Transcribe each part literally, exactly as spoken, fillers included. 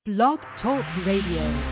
Blog Talk Radio.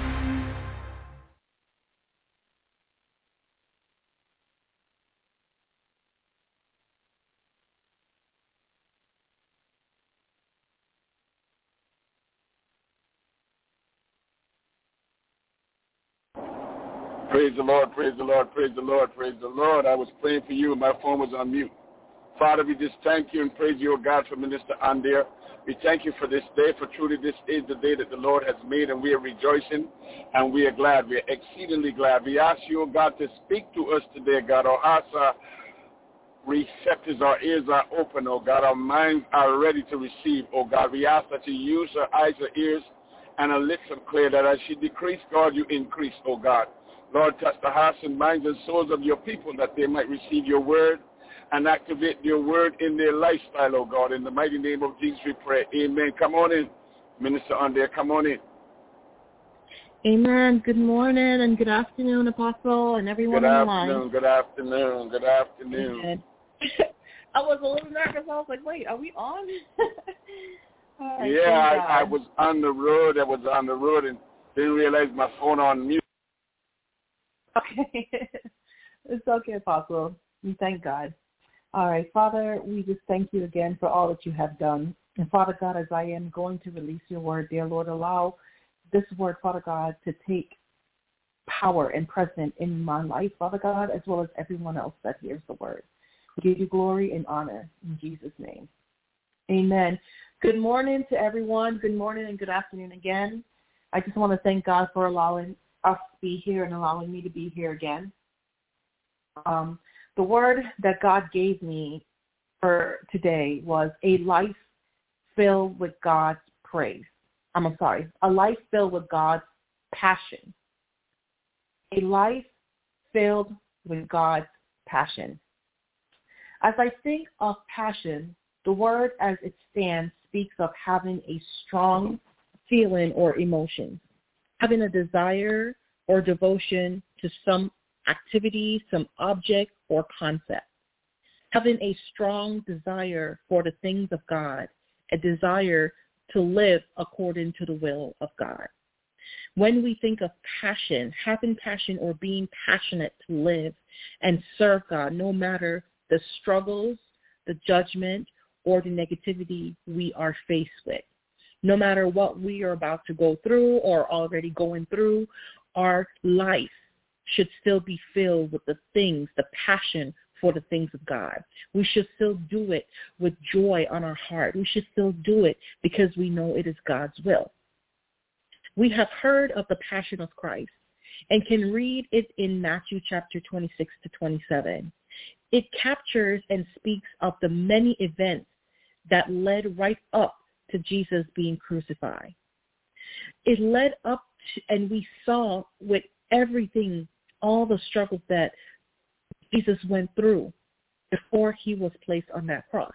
Praise the Lord, praise the Lord, praise the Lord, praise the Lord. I was praying for you and my phone was on mute. Father, we just thank you and praise you, O God, for Minister Andir. We thank you for this day, for truly this is the day that the Lord has made, and we are rejoicing and we are glad. We are exceedingly glad. We ask you, O God, to speak to us today, God. Our hearts are receptors, our ears are open, O God. Our minds are ready to receive, O God. We ask that you use our eyes, our ears, and our lips of clear, that as she decrease, God, you increase, O God. Lord, touch the hearts and minds and souls of your people that they might receive your word and activate your word in their lifestyle, oh God. In the mighty name of Jesus we pray. Amen. Come on in, Minister Andir. Come on in. Amen. Good morning and good afternoon, Apostle, and everyone good on the line. Good afternoon. Good afternoon. Amen. I was a little nervous. I was like, wait, are we on? right, yeah, I, I was on the road. I was on the road and didn't realize my phone on mute. Okay. It's okay, Apostle. We thank God. All right, Father, we just thank you again for all that you have done. And Father God, as I am going to release your word, dear Lord, allow this word, Father God, to take power and presence in my life, Father God, as well as everyone else that hears the word. We give you glory and honor in Jesus' name. Amen. Good morning to everyone. Good morning and good afternoon again. I just want to thank God for allowing us to be here and allowing me to be here again. Um, the word that God gave me for today was a life filled with God's praise. I'm sorry, a life filled with God's passion. A life filled with God's passion. As I think of passion, the word as it stands speaks of having a strong feeling or emotion, having a desire or devotion to some activity, some object or concept, having a strong desire for the things of God, a desire to live according to the will of God. When we think of passion, having passion or being passionate to live and serve God, no matter the struggles, the judgment, or the negativity we are faced with, no matter what we are about to go through or already going through, our life should still be filled with the things, the passion for the things of God. We should still do it with joy on our heart. We should still do it because we know it is God's will. We have heard of the passion of Christ and can read it in Matthew chapter twenty-six to twenty-seven. It captures and speaks of the many events that led right up to Jesus being crucified. It led up to, and we saw with everything, all the struggles that Jesus went through before he was placed on that cross.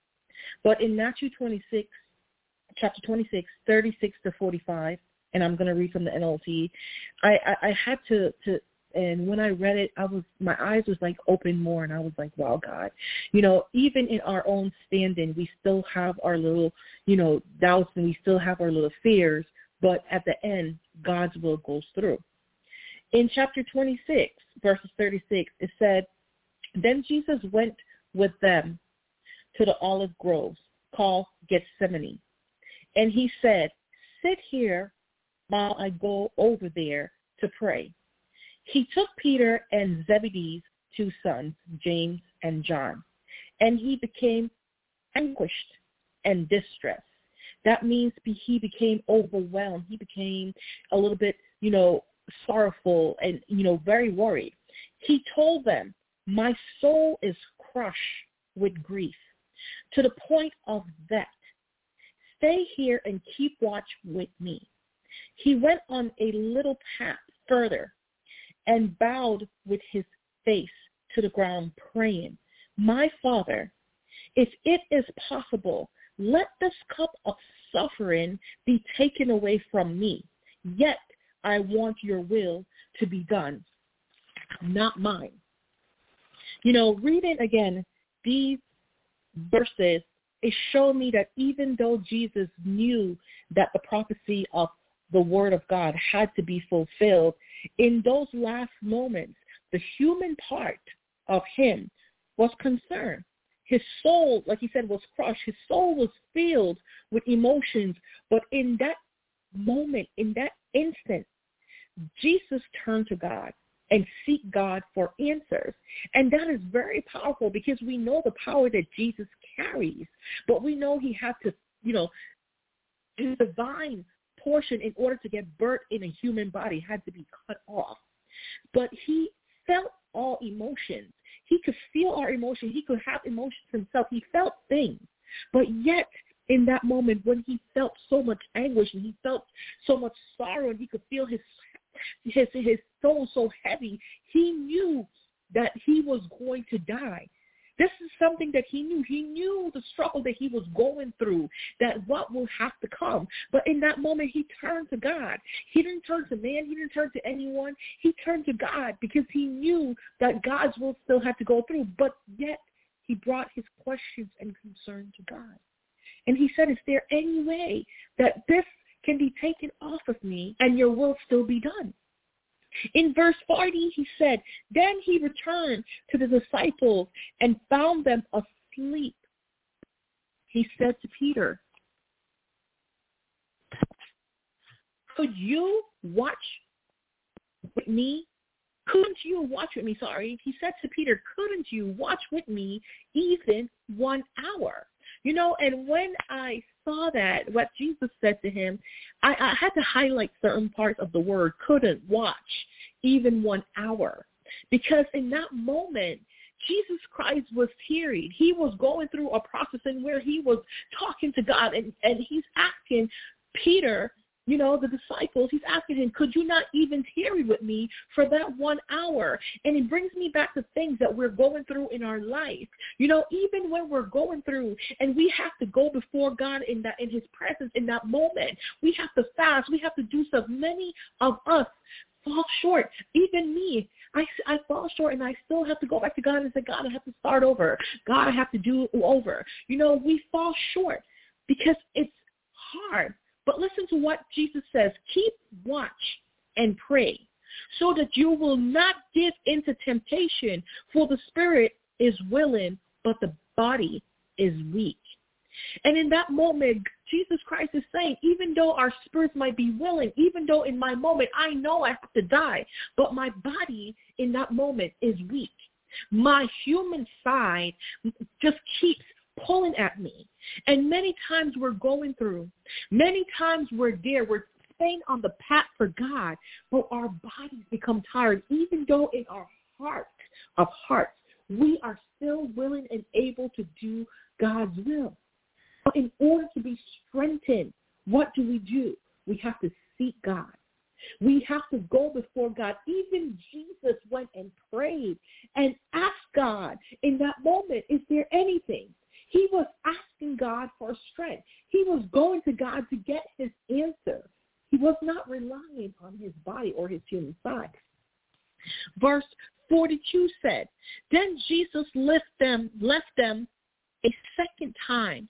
But in Matthew twenty-six, chapter twenty-six, thirty-six to forty-five, and I'm going to read from the N L T, I, I, I had to, to, and when I read it, I was, my eyes was like open more, and I was like, wow, God, you know, even in our own standing, we still have our little, you know, doubts, and we still have our little fears, but at the end, God's will goes through. In chapter twenty-six, verses thirty-six, it said, then Jesus went with them to the olive groves called Gethsemane. And he said, sit here while I go over there to pray. He took Peter and Zebedee's two sons, James and John, and he became anguished and distressed. That means he became overwhelmed. He became a little bit, you know, sorrowful and, you know, very worried. He told them, my soul is crushed with grief to the point of death. Stay here and keep watch with me. He went on a little path further and bowed with his face to the ground, praying, my Father, if it is possible, let this cup of suffering be taken away from me. Yet I want your will to be done, not mine. You know, reading again these verses, it showed me that even though Jesus knew that the prophecy of the word of God had to be fulfilled. In those last moments, the human part of him was concerned. His soul, like he said, was crushed. His soul was filled with emotions. But in that moment, in that instant, Jesus turned to God and seek God for answers. And that is very powerful because we know the power that Jesus carries. But we know he had to, you know, his divine portion in order to get birth in a human body had to be cut off. But he felt all emotions. He could feel our emotions. He could have emotions himself. He felt things. But yet, in that moment when he felt so much anguish and he felt so much sorrow and he could feel his his his soul so heavy, he knew that he was going to die. This is something that he knew. He knew the struggle that he was going through, that what will have to come. But in that moment, he turned to God. He didn't turn to man. He didn't turn to anyone. He turned to God because he knew that God's will still had to go through. But yet, he brought his questions and concerns to God. And he said, is there any way that this can be taken off of me and your will still be done? In verse forty, he said, then he returned to the disciples and found them asleep. He said to Peter, could you watch with me? Couldn't you watch with me? Sorry. He said to Peter, couldn't you watch with me even one hour? You know, and when I saw that, what Jesus said to him, I, I had to highlight certain parts of the word couldn't watch even one hour. Because in that moment, Jesus Christ was teary. He was going through a process in where he was talking to God, and, and he's asking Peter, you know, the disciples, he's asking him, could you not even tarry with me for that one hour? And it brings me back to things that we're going through in our life. You know, even when we're going through and we have to go before God in that, in his presence in that moment, we have to fast. We have to do stuff. Many of us fall short. Even me, I, I fall short and I still have to go back to God and say, God, I have to start over. God, I have to do over. You know, we fall short because it's hard. But listen to what Jesus says. Keep watch and pray so that you will not give into temptation, for the spirit is willing, but the body is weak. And in that moment, Jesus Christ is saying, even though our spirits might be willing, even though in my moment I know I have to die, but my body in that moment is weak. My human side just keeps pulling at me. And many times we're going through, many times we're there, we're staying on the path for God, but our bodies become tired, even though in our heart of hearts, we are still willing and able to do God's will. But in order to be strengthened, what do we do? We have to seek God. We have to go before God. Even Jesus went and prayed and asked God in that moment, is there anything? He was asking God for strength. He was going to God to get his answer. He was not relying on his body or his human side. Verse forty-two said, then Jesus left them, left them a second time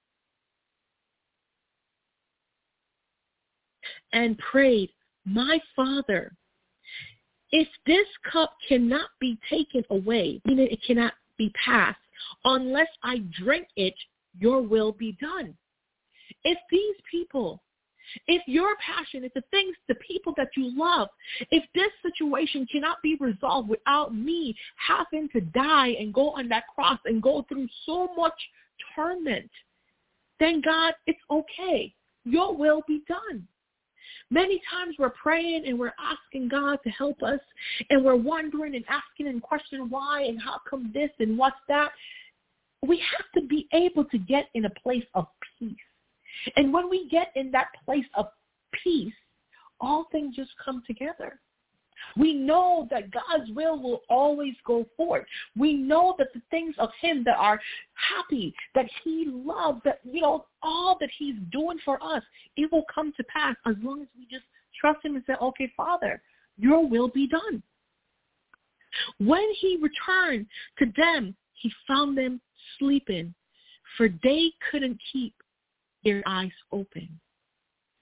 and prayed, my Father, if this cup cannot be taken away, meaning it cannot be passed, unless I drink it, your will be done. If these people, if your passion, if the things, the people that you love, if this situation cannot be resolved without me having to die and go on that cross and go through so much torment, then God, it's okay. Your will be done. Many times we're praying and we're asking God to help us, and we're wondering and asking and questioning why and how come this and what's that. We have to be able to get in a place of peace. And when we get in that place of peace, all things just come together. We know that God's will will always go forward. We know that the things of him that are happy, that he loves, that, you know, all that he's doing for us, it will come to pass as long as we just trust him and say, okay, Father, your will be done. When he returned to them, he found them sleeping, for they couldn't keep their eyes open.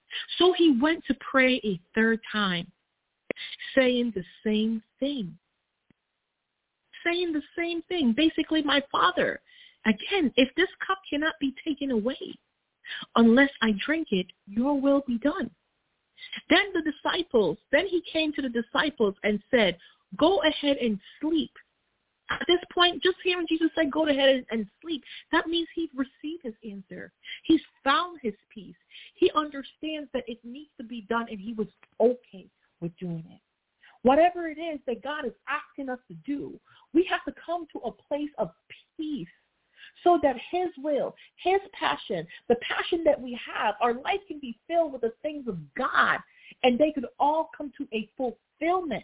So he went to pray a third time, saying the same thing. Saying the same thing. Basically, my Father, again, if this cup cannot be taken away unless I drink it, your will be done. Then the disciples, then he came to the disciples and said, go ahead and sleep. At this point, just hearing Jesus say, go ahead and, and sleep, that means he's received his answer. He's found his peace. He understands that it needs to be done, and he was okay with doing it. Whatever it is that God is asking us to do, we have to come to a place of peace so that his will, his passion, the passion that we have, our life can be filled with the things of God, and they could all come to a fulfillment.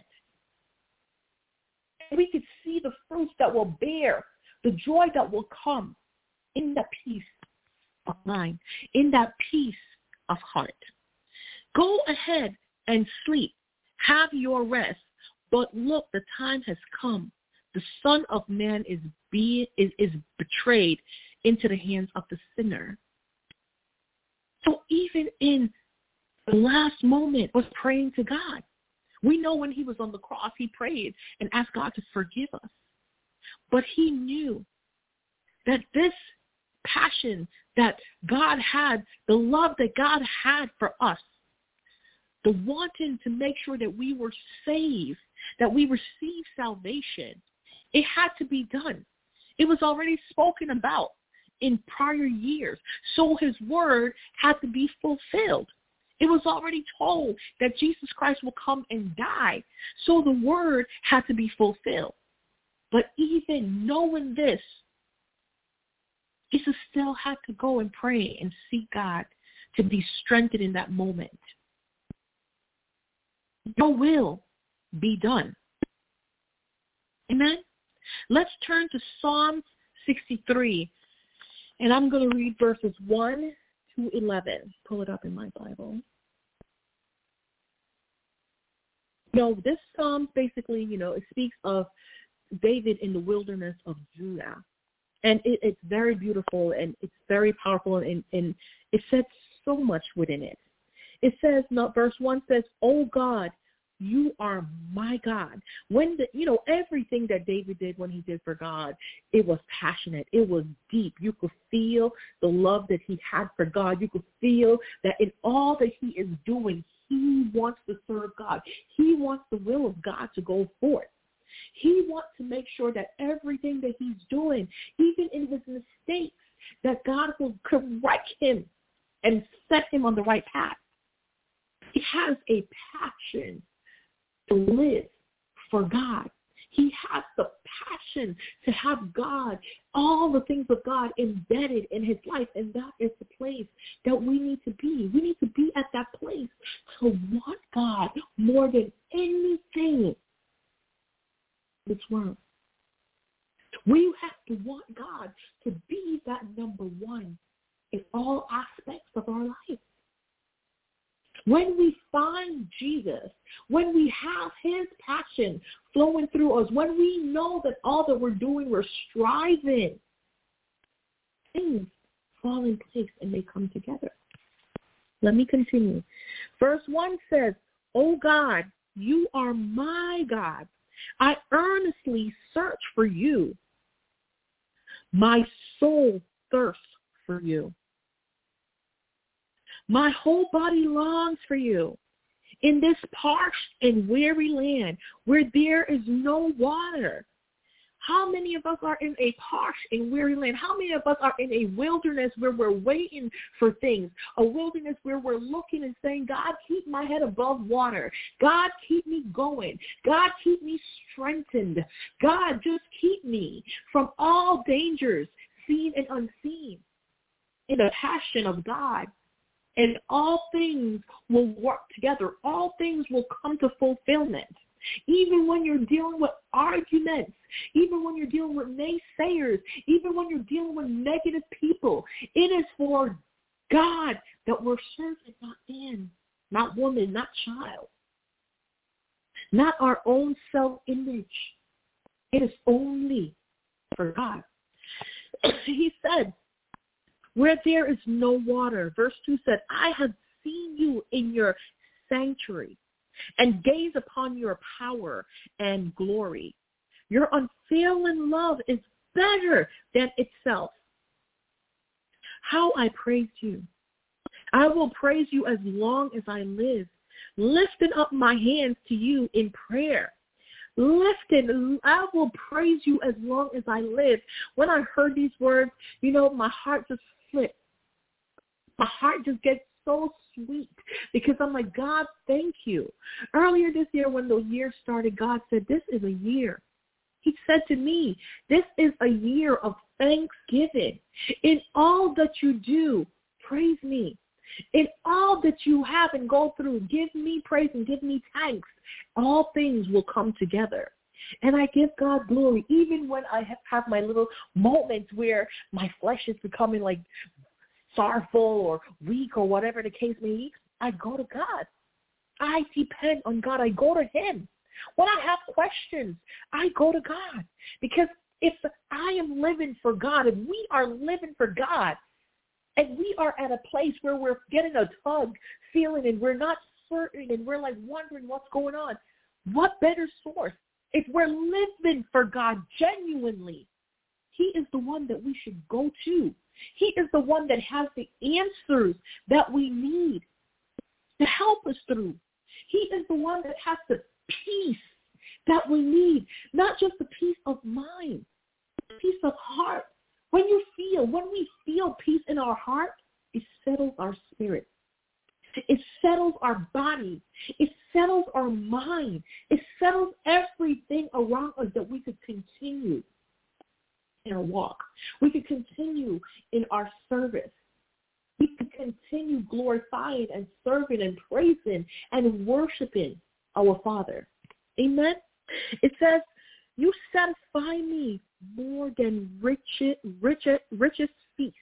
We could see the fruits that will bear, the joy that will come in that peace of mind, in that peace of heart. Go ahead and sleep. Have your rest. But look, the time has come. The Son of Man is, be, is, is betrayed into the hands of the sinner. So even in the last moment was praying to God. We know when he was on the cross, he prayed and asked God to forgive us. But he knew that this passion that God had, the love that God had for us, the wanting to make sure that we were saved, that we received salvation, it had to be done. It was already spoken about in prior years. So his word had to be fulfilled. It was already told that Jesus Christ will come and die. So the word had to be fulfilled. But even knowing this, Jesus still had to go and pray and seek God to be strengthened in that moment. Your will be done. Amen? Let's turn to Psalm sixty-three, and I'm going to read verses one to eleven. Pull it up in my Bible. You know, this psalm basically, you know, it speaks of David in the wilderness of Judah. And it, it's very beautiful, and it's very powerful, and, and it says so much within it. It says, no, verse one says, oh God, you are my God. When the, you know, everything that David did when he did for God, it was passionate. It was deep. You could feel the love that he had for God. You could feel that in all that he is doing, he wants to serve God. He wants the will of God to go forth. He wants to make sure that everything that he's doing, even in his mistakes, that God will correct him and set him on the right path. He has a passion to live for God. He has the passion to have God, all the things of God embedded in his life, and that is the place that we need to be. We need to be at that place to want God more than anything in this world. We have to want God to be that number one in all aspects of our life. When we find Jesus, when we have his passion flowing through us, when we know that all that we're doing, we're striving, things fall in place and they come together. Let me continue. Verse one says, oh God, you are my God. I earnestly search for you. My soul thirsts for you. My whole body longs for you in this parched and weary land where there is no water. How many of us are in a parched and weary land? How many of us are in a wilderness where we're waiting for things? A wilderness where we're looking and saying, God, keep my head above water. God, keep me going. God, keep me strengthened. God, just keep me from all dangers, seen and unseen, in the passion of God. And all things will work together. All things will come to fulfillment. Even when you're dealing with arguments, even when you're dealing with naysayers, even when you're dealing with negative people, it is for God that we're serving, not man, not woman, not child, not our own self-image. It is only for God. He said, where there is no water, verse two said, I have see you in your sanctuary and gaze upon your power and glory. Your unfailing love is better than itself. How I praise you. I will praise you as long as I live, lifting up my hands to you in prayer. Lifting, I will praise you as long as I live. When I heard these words, you know, my heart just flipped. My heart just gets so sweet because I'm like, God, thank you. Earlier this year when the year started, God said, this is a year. He said to me, this is a year of thanksgiving. In all that you do, praise me. In all that you have and go through, give me praise and give me thanks. All things will come together. And I give God glory, even when I have, have my little moments where my flesh is becoming like sorrowful or weak or whatever the case may be. I go to God. I depend on God. I go to him. When I have questions, I go to God. Because if I am living for God, and we are living for God, and we are at a place where we're getting a tug feeling and we're not certain and we're like wondering what's going on, what better source? If we're living for God genuinely, he is the one that we should go to. He is the one that has the answers that we need to help us through. He is the one that has the peace that we need, not just the peace of mind, the peace of heart. When you feel, when we feel peace in our heart, it settles our spirit. It settles our body. It settles our mind. It settles everything around us that we could continue in our walk. We could continue in our service. We could continue glorifying and serving and praising and worshiping our Father. Amen? It says, you satisfy me more than richest, richest, richest feast.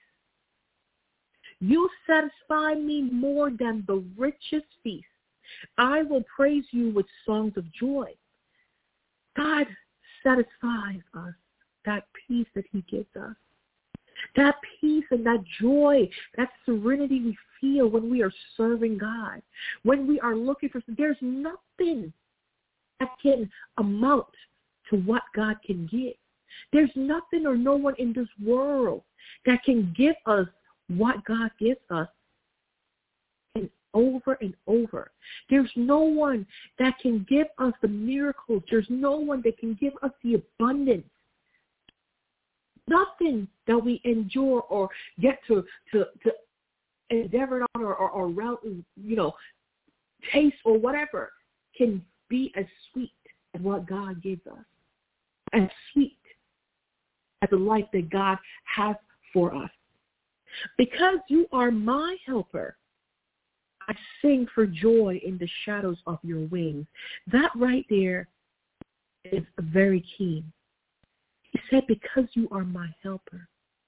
You satisfy me more than the richest feast. I will praise you with songs of joy. God satisfies us, that peace that he gives us. That peace and that joy, that serenity we feel when we are serving God. When we are looking for, there's nothing that can amount to what God can give. There's nothing or no one in this world that can give us what God gives us, and over and over. There's no one that can give us the miracles. There's no one that can give us the abundance. Nothing that we endure or get to to, to endeavor on or, or, or you know, taste or whatever can be as sweet as what God gives us, as sweet as the life that God has for us. Because you are my helper, I sing for joy in the shadows of your wings. That right there is very key. He said, because you are my helper.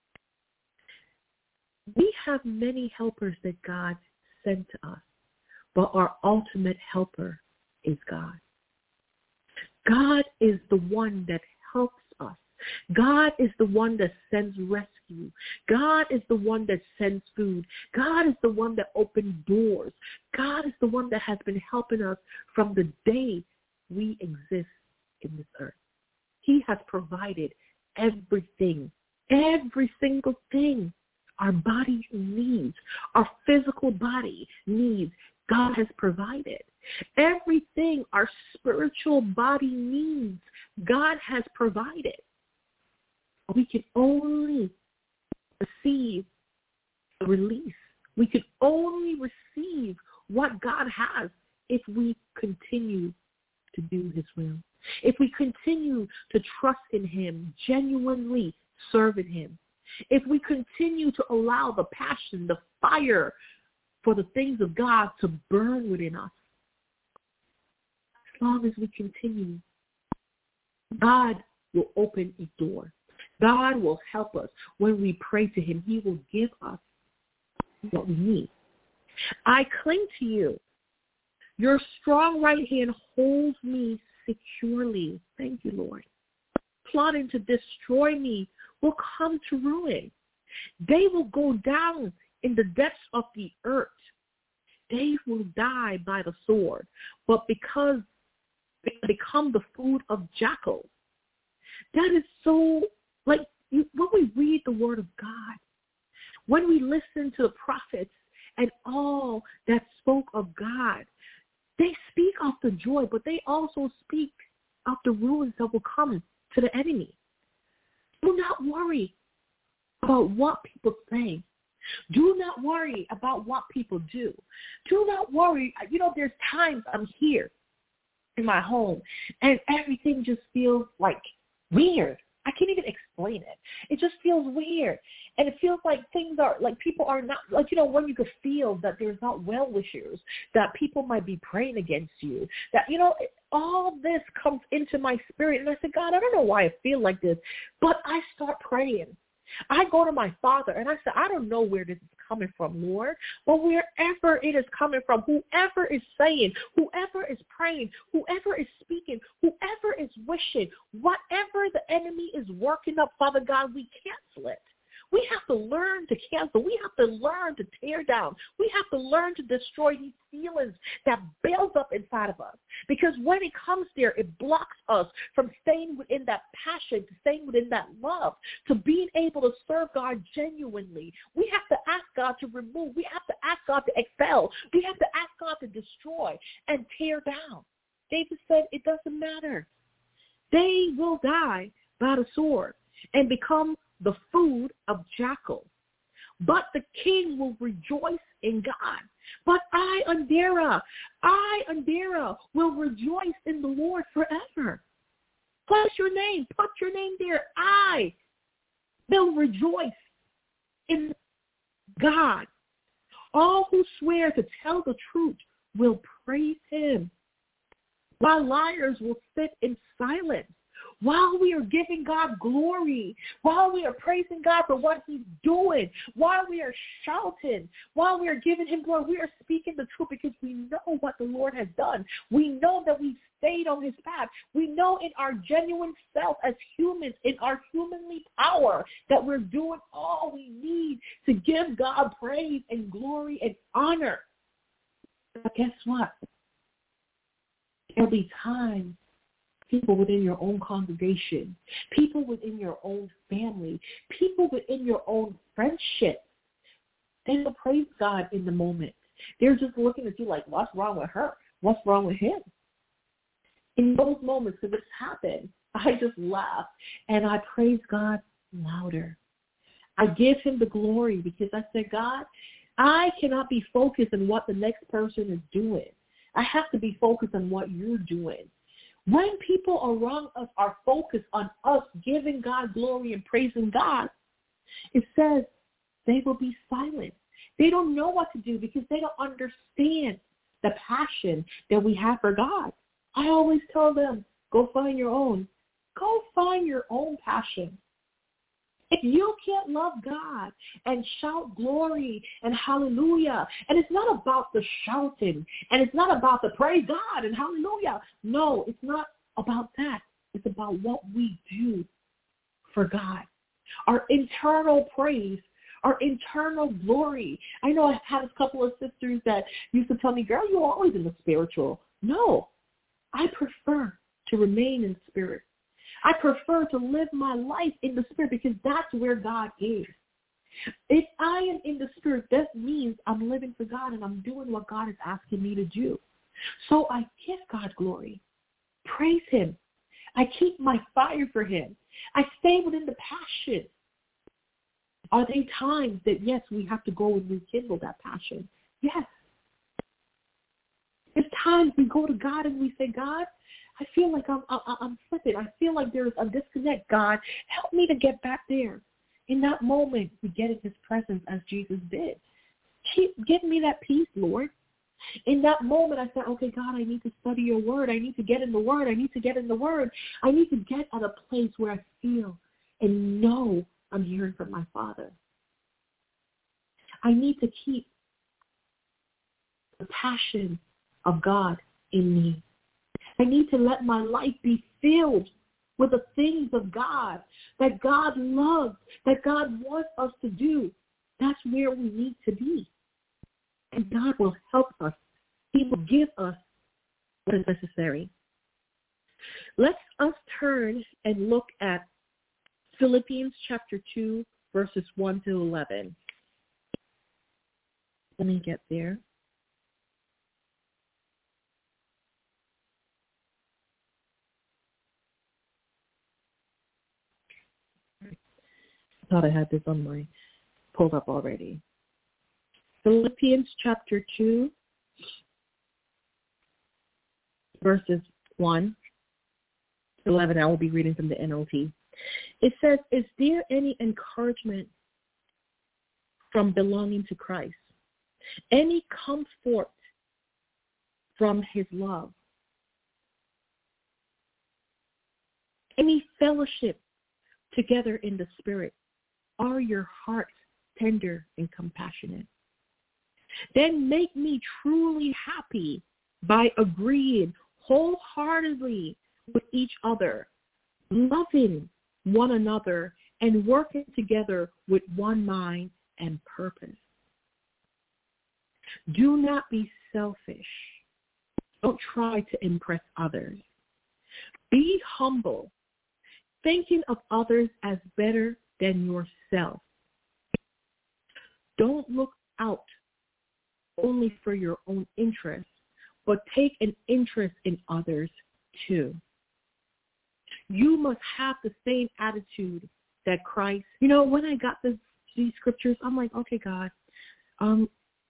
We have many helpers that God sent to us, but our ultimate helper is God. God is the one that helps us. God is the one that sends rescue. God is the one that sends food. God is the one that opens doors. God is the one that has been helping us from the day we exist in this earth. He has provided everything, every single thing our body needs, our physical body needs. God has provided. Everything our spiritual body needs, God has provided. We can only receive a release. We can only receive what God has if we continue to do his will. If we continue to trust in him, genuinely serving him. If we continue to allow the passion, the fire for the things of God to burn within us. As long as we continue, God will open a door. God will help us. When we pray to him, he will give us what we need. I cling to you. Your strong right hand holds me securely. Thank you, Lord. Plotting to destroy me will come to ruin. They will go down in the depths of the earth. they will die by the sword, but because they become the food of jackals. That is so, like, you, when we read the word of God, when we listen to the prophets and all that spoke of God, they speak of the joy, but they also speak of the ruins that will come to the enemy. Do not worry about what people say. Do not worry about what people do. Do not worry. You know, there's times I'm here in my home and everything just feels like weird. I can't even explain it. It just feels weird. And it feels like things are, like people are not, like, you know, when you could feel that there's not well-wishers, that people might be praying against you, that, you know, all this comes into my spirit. And I said, God, I don't know why I feel like this, but I start praying. I go to my Father and I say, I don't know where this is coming from, Lord, but wherever it is coming from, whoever is saying, whoever is praying, whoever is speaking, whoever is wishing, whatever the enemy is working up, Father God, we cancel it. We have to learn to cancel. We have to learn to tear down. We have to learn to destroy these feelings that build up inside of us. Because when it comes there, it blocks us from staying within that passion, to staying within that love, to being able to serve God genuinely. We have to ask God to remove. We have to ask God to expel. We have to ask God to destroy and tear down. David said, it doesn't matter. They will die by the sword and become the food of jackals. But the king will rejoice in God. But I, Andera, I, Andera, will rejoice in the Lord forever. Place your name. Put your name there. I will rejoice in God. All who swear to tell the truth will praise him, while liars will sit in silence. While we are giving God glory, while we are praising God for what he's doing, while we are shouting, while we are giving him glory, we are speaking the truth because we know what the Lord has done. We know that we've stayed on his path. We know in our genuine self as humans, in our humanly power, that we're doing all we need to give God praise and glory and honor. But guess what? There'll be times people within your own congregation, people within your own family, people within your own friendship, they will praise God in the moment. They're just looking at you like, what's wrong with her? What's wrong with him? In those moments, because it's happened, I just laugh and I praise God louder. I give him the glory because I said, God, I cannot be focused on what the next person is doing. I have to be focused on what you're doing. When people around us are focused on us giving God glory and praising God, it says they will be silent. They don't know what to do because they don't understand the passion that we have for God. I always tell them, go find your own. Go find your own passion. If you can't love God and shout glory and hallelujah, and it's not about the shouting, and it's not about the praise God and hallelujah. No, it's not about that. It's about what we do for God. Our internal praise, our internal glory. I know I've had a couple of sisters that used to tell me, girl, you're always in the spiritual. No, I prefer to remain in spirit. I prefer to live my life in the spirit because that's where God is. If I am in the spirit, that means I'm living for God and I'm doing what God is asking me to do. So I give God glory, praise him. I keep my fire for him. I stay within the passion. Are there times that, yes, we have to go and rekindle that passion? Yes. There's times we go to God and we say, God, I feel like I'm, I'm, I'm slipping. I feel like there's a disconnect. God, help me to get back there. In that moment, we get in his presence as Jesus did. Keep, give me that peace, Lord. In that moment, I said, okay, God, I need to study your word. I need to get in the word. I need to get in the word. I need to get at a place where I feel and know I'm hearing from my Father. I need to keep the passion of God in me. I need to let my life be filled with the things of God that God loves, that God wants us to do. That's where we need to be. And God will help us. He will give us what is necessary. Let's us turn and look at Philippians chapter two, verses one to eleven. Let me get there. I thought I had this on my pulled up already. Philippians chapter two, verses one to eleven. I will be reading from the N L T. It says, is there any encouragement from belonging to Christ? Any comfort from his love? Any fellowship together in the Spirit? Are your hearts tender and compassionate? Then make me truly happy by agreeing wholeheartedly with each other, loving one another, and working together with one mind and purpose. Do not be selfish. Don't try to impress others. Be humble, thinking of others as better than yourself. Don't look out only for your own interests, but take an interest in others too. You must have the same attitude that Christ. You know, when I got this, these scriptures, I'm like, okay, God, um,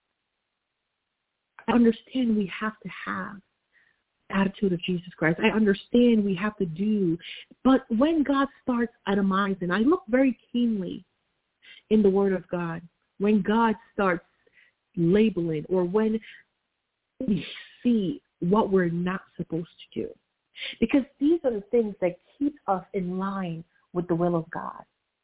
I understand we have to have the attitude of Jesus Christ. I understand we have to do. But when God starts itemizing, I look very keenly in the Word of God. When God starts labeling, or when we see what we're not supposed to do. Because these are the things that keep us in line with the will of God.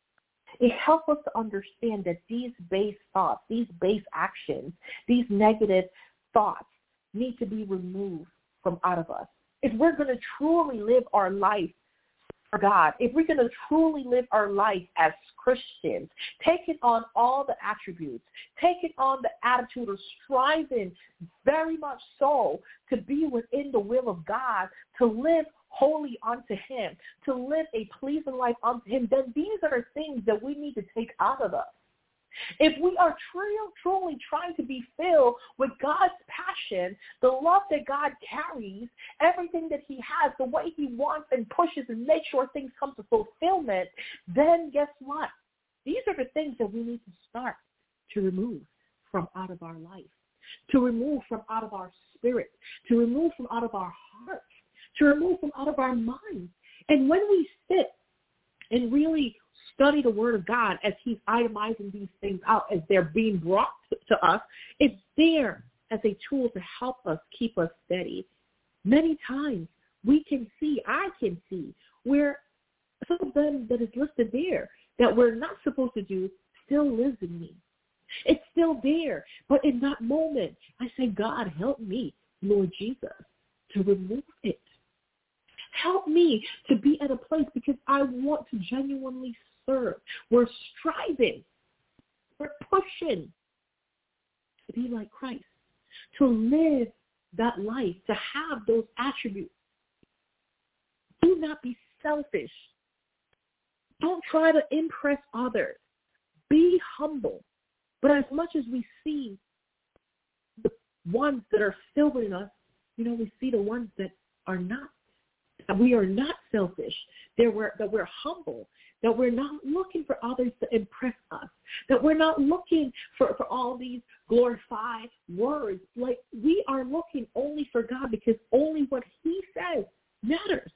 It helps us to understand that these base thoughts, these base actions, these negative thoughts need to be removed from out of us. If we're going to truly live our life for God, if we're going to truly live our life as Christians, taking on all the attributes, taking on the attitude of striving very much so to be within the will of God, to live holy unto him, to live a pleasing life unto him, then these are the things that we need to take out of us. If we are truly, truly trying to be filled with God's passion, the love that God carries, everything that he has, the way he wants and pushes and makes sure things come to fulfillment, then guess what? These are the things that we need to start to remove from out of our life, to remove from out of our spirit, to remove from out of our hearts, to remove from out of our minds. And when we sit and really study the Word of God as he's itemizing these things out, as they're being brought to, to us, it's there as a tool to help us keep us steady. Many times we can see, I can see, where some of them that is listed there that we're not supposed to do still lives in me. It's still there. But in that moment, I say, God, help me, Lord Jesus, to remove it. Help me to be at a place, because I want to genuinely serve. We're striving. We're pushing to be like Christ, to live that life, to have those attributes. Do not be selfish. Don't try to impress others. Be humble. But as much as we see the ones that are still in us, you know, we see the ones that are not. That we are not selfish, that we're, that we're humble, that we're not looking for others to impress us, that we're not looking for, for all these glorified words. Like, we are looking only for God, because only what he says matters.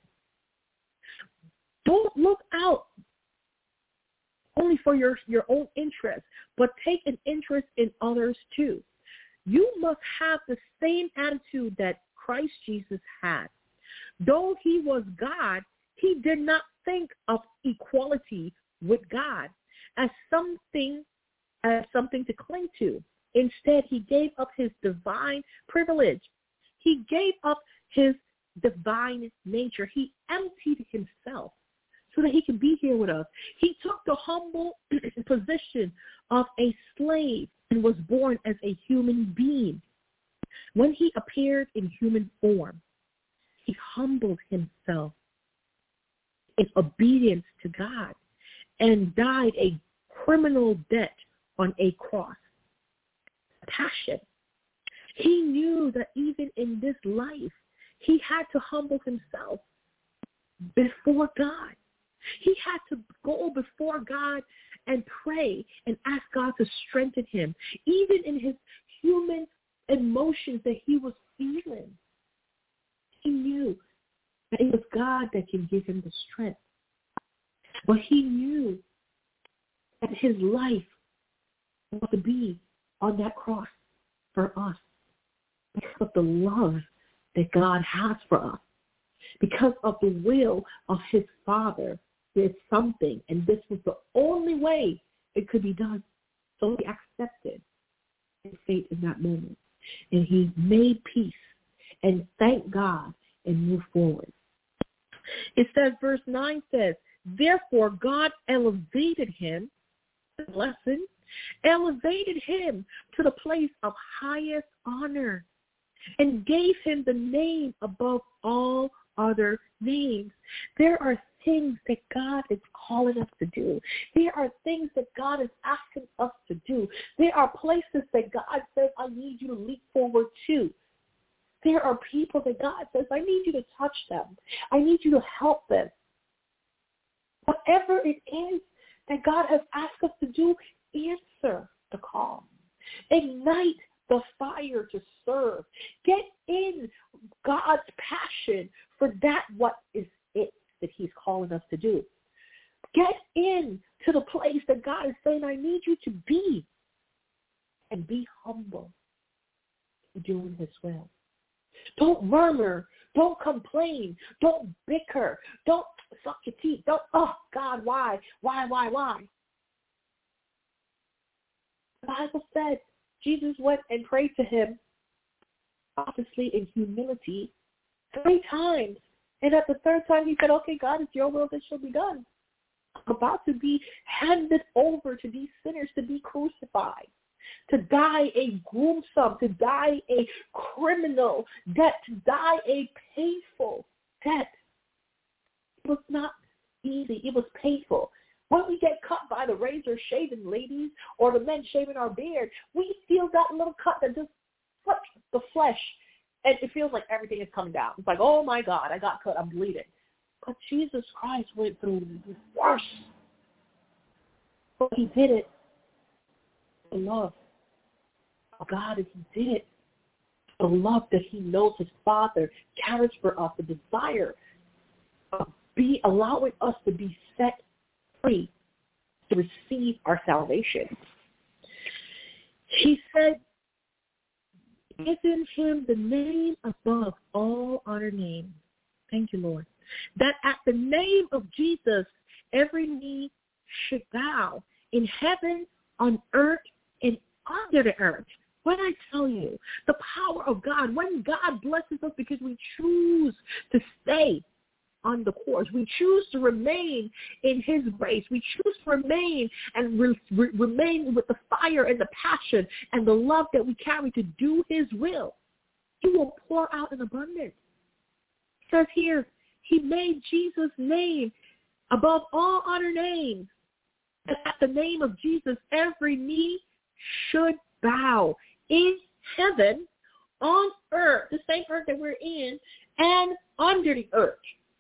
Don't look out only for your, your own interest, but take an interest in others too. You must have the same attitude that Christ Jesus had. Though he was God, he did not think of equality with God as something as something to cling to. Instead, he gave up his divine privilege. He gave up his divine nature. He emptied himself so that he could be here with us. He took the humble position of a slave and was born as a human being. When he appeared in human form, he humbled himself in obedience to God and died a criminal death on a cross. Passion. He knew that even in this life, he had to humble himself before God. He had to go before God and pray and ask God to strengthen him, even in his human emotions that he was feeling. He knew that it was God that can give him the strength. But he knew that his life was to be on that cross for us because of the love that God has for us. Because of the will of his Father, there's something, and this was the only way it could be done. So he accepted his fate in that moment. And he made peace and thanked God and moved forward. It says, verse nine says, therefore God elevated him, lesson, elevated him to the place of highest honor and gave him the name above all other names. There are things that God is calling us to do. There are things that God is asking us to do. There are places that God says, I need you to leap forward to. There are people that God says, I need you to touch them. I need you to help them. Whatever it is that God has asked us to do, answer the call. Ignite the fire to serve. Get in God's passion for that what is it that he's calling us to do. Get in to the place that God is saying, I need you to be. And be humble in doing his will. Don't murmur. Don't complain. Don't bicker. Don't suck your teeth. Don't, oh, God, why? Why, why, why? The Bible said Jesus went and prayed to him, obviously in humility, three times. And at the third time he said, okay, God, it's your will that shall be done. I'm about to be handed over to these sinners to be crucified, to die a gruesome, to die a criminal death, to die a painful death. It was not easy. It was painful. When we get cut by the razor shaving ladies or the men shaving our beard, we feel that little cut that just flips the flesh, and it feels like everything is coming down. It's like, oh, my God, I got cut. I'm bleeding. But Jesus Christ went through worse. But he did it for love of God, and he did it for love that he knows his Father carries for us, the desire of be allowing us to be set free to receive our salvation. He said, giving him the name above all other names. Thank you, Lord. That at the name of Jesus, every knee should bow in heaven, on earth, and under the earth. When I tell you the power of God, when God blesses us because we choose to stay on the course, we choose to remain in his grace, we choose to remain and re- re- remain with the fire and the passion and the love that we carry to do his will, he will pour out in abundance. It says here, he made Jesus' name above all other names. And at the name of Jesus, every knee should bow in heaven, on earth, the same earth that we're in, and under the earth.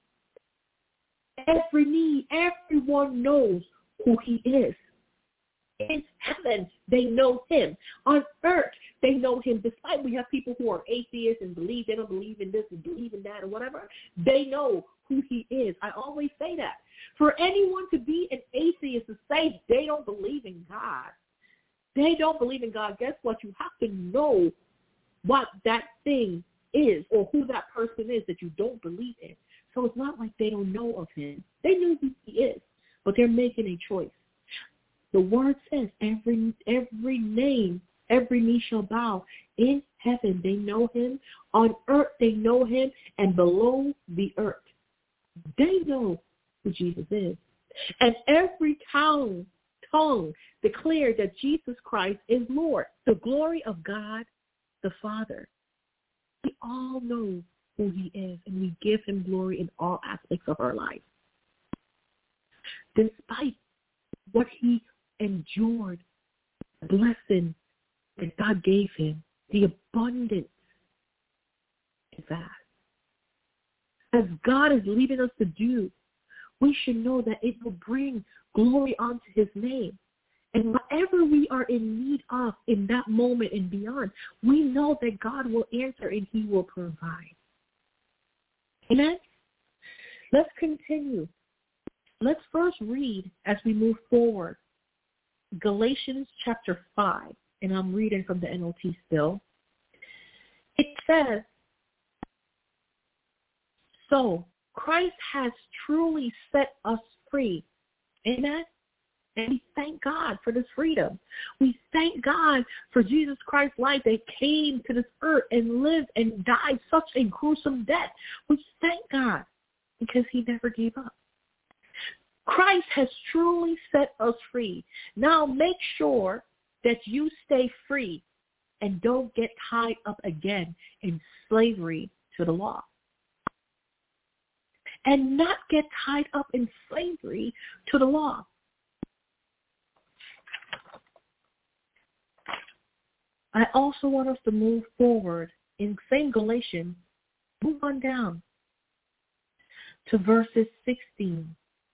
Every knee, everyone knows who he is. In heaven, they know him. On earth, they know him. Despite we have people who are atheists and believe they don't believe in this and believe in that or whatever, they know who he is. I always say that. For anyone to be an atheist to say they don't believe in God, they don't believe in God, guess what? You have to know what that thing is or who that person is that you don't believe in. So it's not like they don't know of him. They know who he is, but they're making a choice. The word says every every name, every knee shall bow. In heaven, they know him. On earth, they know him. And below the earth, they know who Jesus is. And every tongue, tongue declare that Jesus Christ is Lord, the glory of God the Father. We all know who he is, and we give him glory in all aspects of our life. Despite what he endured, the blessing that God gave him, the abundance is that. As God is leading us to do, we should know that it will bring glory onto his name. And whatever we are in need of in that moment and beyond, we know that God will answer and he will provide. Amen? Let's continue. Let's first read as we move forward Galatians chapter five, and I'm reading from the N L T still. It says, so Christ has truly set us free. Amen? And we thank God for this freedom. We thank God for Jesus Christ's life that came to this earth and lived and died such a gruesome death. We thank God because he never gave up. Christ has truly set us free. Now make sure that you stay free and don't get tied up again in slavery to the law. And not get tied up in slavery to the law. I also want us to move forward in same Galatians, move on down to verses sixteen.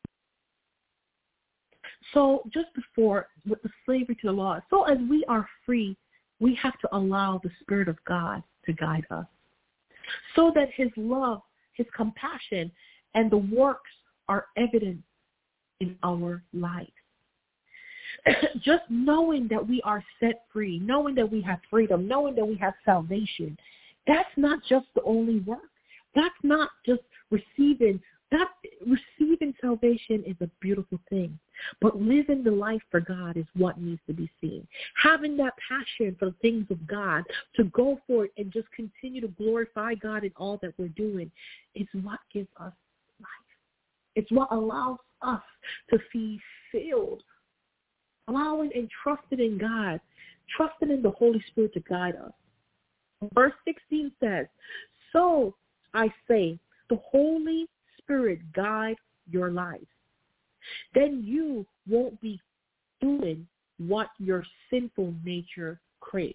So just before, with the slavery to the law, so as we are free, we have to allow the Spirit of God to guide us so that his love, his compassion, and the works are evident in our lives. Just knowing that we are set free, knowing that we have freedom, knowing that we have salvation, that's not just the only work. That's not just receiving. That receiving salvation is a beautiful thing. But living the life for God is what needs to be seen. Having that passion for the things of God, to go for it and just continue to glorify God in all that we're doing, is what gives us life. It's what allows us to be filled, allowing and trusting in God, trusting in the Holy Spirit to guide us. Verse sixteen says, so I say, the Holy Spirit guide your life. Then you won't be doing what your sinful nature craves.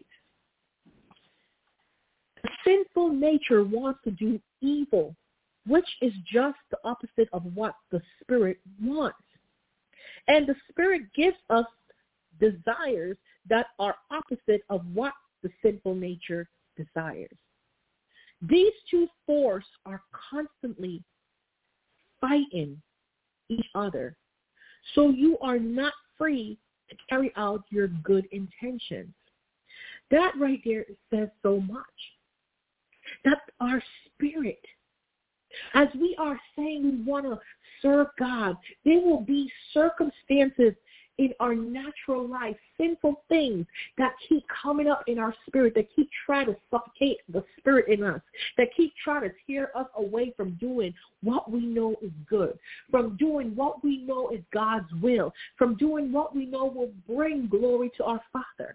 The sinful nature wants to do evil, which is just the opposite of what the Spirit wants. And the Spirit gives us desires that are opposite of what the sinful nature desires. These two forces are constantly fighting each other. So you are not free to carry out your good intentions. That right there says so much. That our spirit, as we are saying we want to serve God, there will be circumstances in our natural life, sinful things that keep coming up in our spirit, that keep trying to suffocate the spirit in us, that keep trying to tear us away from doing what we know is good, from doing what we know is God's will, from doing what we know will bring glory to our Father.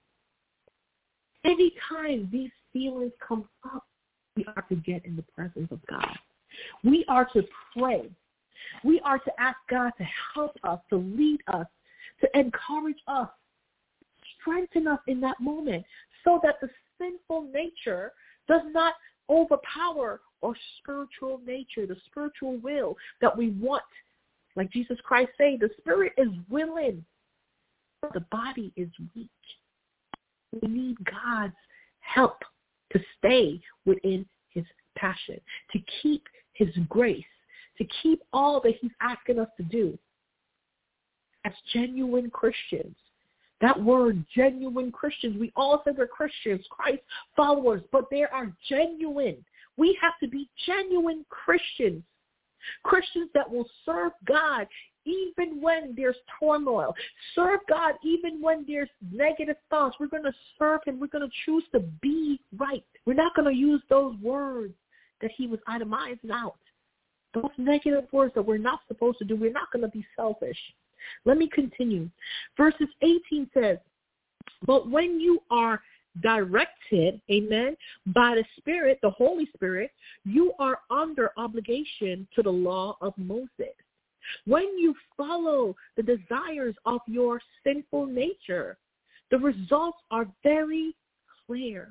Anytime these feelings come up, we are to get in the presence of God. We are to pray. We are to ask God to help us, to lead us, to encourage us, strengthen us in that moment so that the sinful nature does not overpower our spiritual nature, the spiritual will that we want. Like Jesus Christ said, the spirit is willing, but the body is weak. We need God's help to stay within his passion, to keep his grace, to keep all that he's asking us to do. As genuine Christians, that word genuine Christians, we all say we're Christians, Christ followers, but they are genuine. We have to be genuine Christians, Christians that will serve God even when there's turmoil, serve God even when there's negative thoughts. We're going to serve him. We're going to choose to be right. We're not going to use those words that he was itemizing out. Those negative words that we're not supposed to do. We're not going to be selfish. Let me continue. Verses eighteen says, but when you are directed, amen, by the Spirit, the Holy Spirit, you are under obligation to the law of Moses. When you follow the desires of your sinful nature, the results are very clear.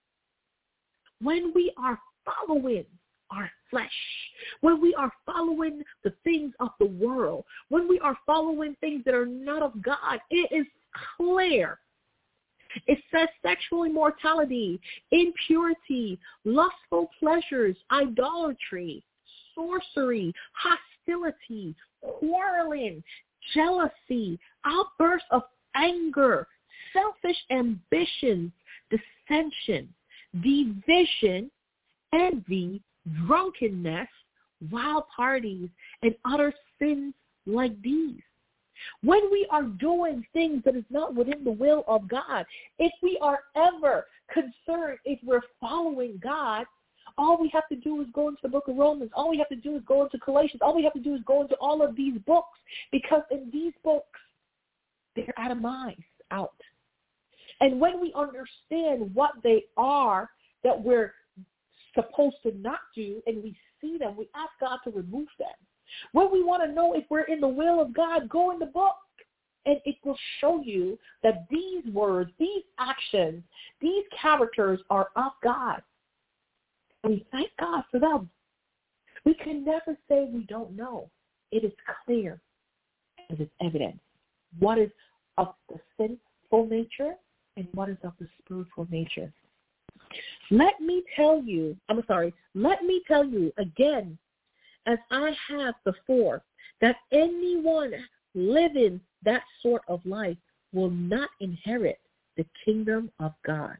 When we are following our flesh, when we are following the things of the world, when we are following things that are not of God, it is clear. It says sexual immorality, impurity, lustful pleasures, idolatry, sorcery, hostility, quarreling, jealousy, outbursts of anger, selfish ambitions, dissension, division, envy, drunkenness, wild parties, and other sins like these. When we are doing things that is not within the will of God, if we are ever concerned if we're following God, all we have to do is go into the book of Romans. All we have to do is go into Galatians. All we have to do is go into all of these books, because in these books, they're atomized out. And when we understand what they are that we're supposed to not do, and we see them, we ask God to remove them. When we want to know if we're in the will of God, go in the book, and it will show you that these words, these actions, these characters are of God. And we thank God for them. We can never say we don't know. It is clear. It is evident. What is of the sinful nature and what is of the spiritual nature. Let me tell you, I'm sorry, let me tell you again, as I have before, that anyone living that sort of life will not inherit the kingdom of God.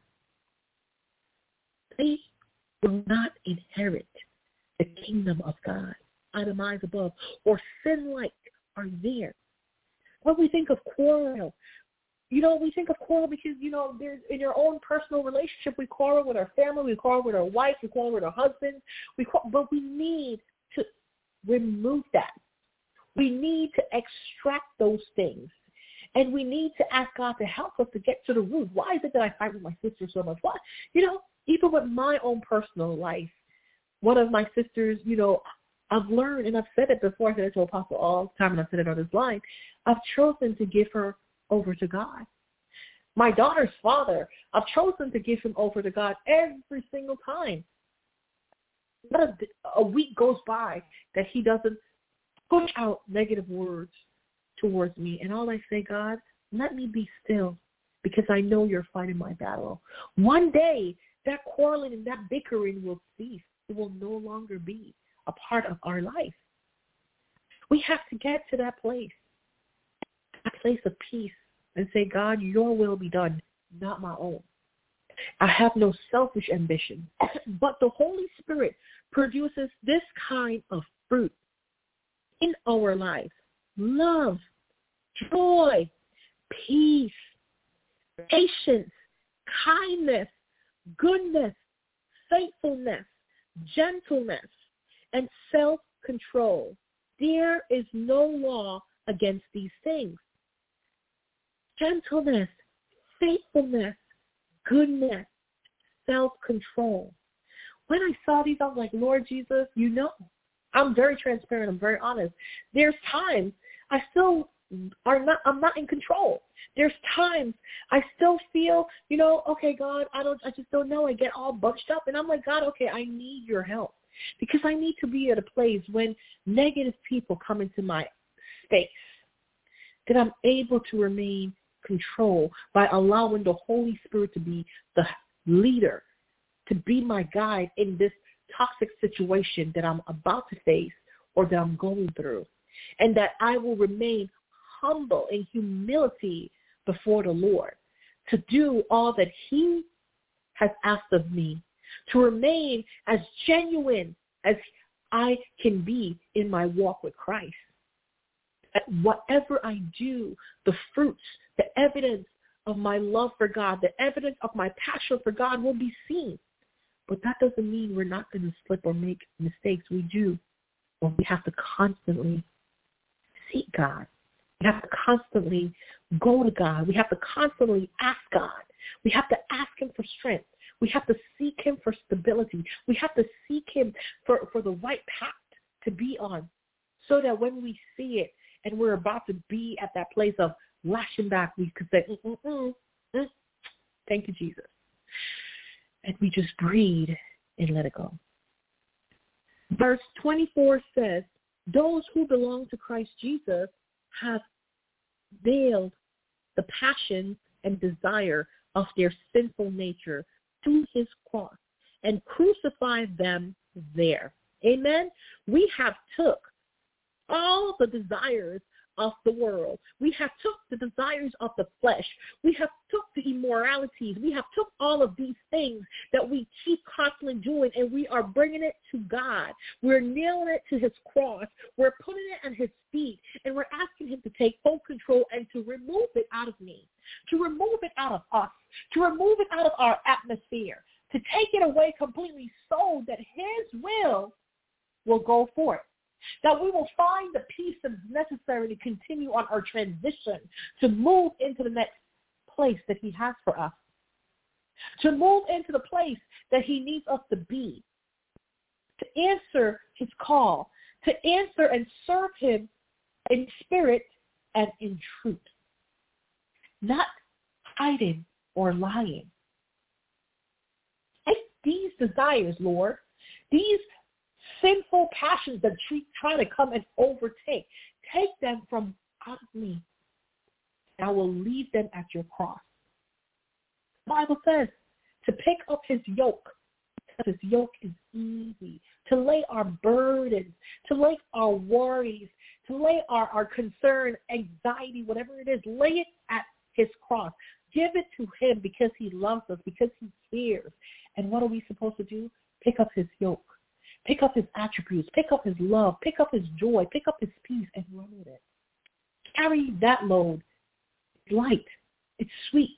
They will not inherit the kingdom of God. Itemized above, or sin-like are there. When we think of quarrel, you know, we think of quarrel because, you know, there's in your own personal relationship, we quarrel with our family, we quarrel with our wife, we quarrel with our husband, we quarrel, but we need to remove that. We need to extract those things. And we need to ask God to help us to get to the root. Why is it that I fight with my sister so much? Why? You know, even with my own personal life, one of my sisters, you know, I've learned, and I've said it before, I said it to Apostle all the time, and I've said it on this line, I've chosen to give her over to God. My daughter's father, I've chosen to give him over to God every single time. Not a, a week goes by that he doesn't push out negative words towards me. And all I say, God, let me be still, because I know you're fighting my battle. One day, that quarreling and that bickering will cease. It will no longer be a part of our life. We have to get to that place, that place of peace, and say, God, your will be done, not my own. I have no selfish ambition, but the Holy Spirit produces this kind of fruit in our lives: love, joy, peace, patience, kindness, goodness, faithfulness, gentleness, and self-control. There is no law against these things. Gentleness, faithfulness, goodness, self-control. When I saw these, I was like, Lord Jesus, you know, I'm very transparent. I'm very honest. There's times I still are not, I'm not in control. There's times I still feel, you know, okay, God, I don't, I just don't know. I get all bunched up, and I'm like, God, okay, I need your help, because I need to be at a place when negative people come into my space that I'm able to remain control by allowing the Holy Spirit to be the leader, to be my guide in this toxic situation that I'm about to face or that I'm going through, and that I will remain humble in humility before the Lord to do all that he has asked of me, to remain as genuine as I can be in my walk with Christ. That whatever I do, the fruits, the evidence of my love for God, the evidence of my passion for God will be seen. But that doesn't mean we're not going to slip or make mistakes. We do. But we have to constantly seek God We have to constantly go to God. We have to constantly ask God. We have to ask him for strength. We have to seek him for stability. We have to seek him for, for the right path to be on, so that when we see it and we're about to be at that place of lashing back, we could say, mm, mm, mm, mm. Thank you, Jesus. And we just breathe and let it go. Verse twenty-four says, those who belong to Christ Jesus have veiled the passion and desire of their sinful nature to his cross and crucified them there. Amen? We have took all the desires of the world. We have took the desires of the flesh. We have took the immoralities. We have took all of these things that we keep constantly doing, and we are bringing it to God. We're nailing it to his cross. We're putting it at his feet, and we're asking him to take full control and to remove it out of me, to remove it out of us, to remove it out of our atmosphere, to take it away completely so that his will will go forth, that we will find the peace that is necessary to continue on our transition, to move into the next place that he has for us, to move into the place that he needs us to be, to answer his call, to answer and serve him in spirit and in truth, not hiding or lying. Take these desires, Lord, these sinful passions that try to come and overtake, take them from out of me. I will leave them at your cross. The Bible says to pick up his yoke, because his yoke is easy, to lay our burdens, to lay our worries, to lay our, our concern, anxiety, whatever it is, lay it at his cross. Give it to him because he loves us, because he cares. And what are we supposed to do? Pick up his yoke. Pick up his attributes, pick up his love, pick up his joy, pick up his peace, and run with it. Carry that load. It's light. It's sweet.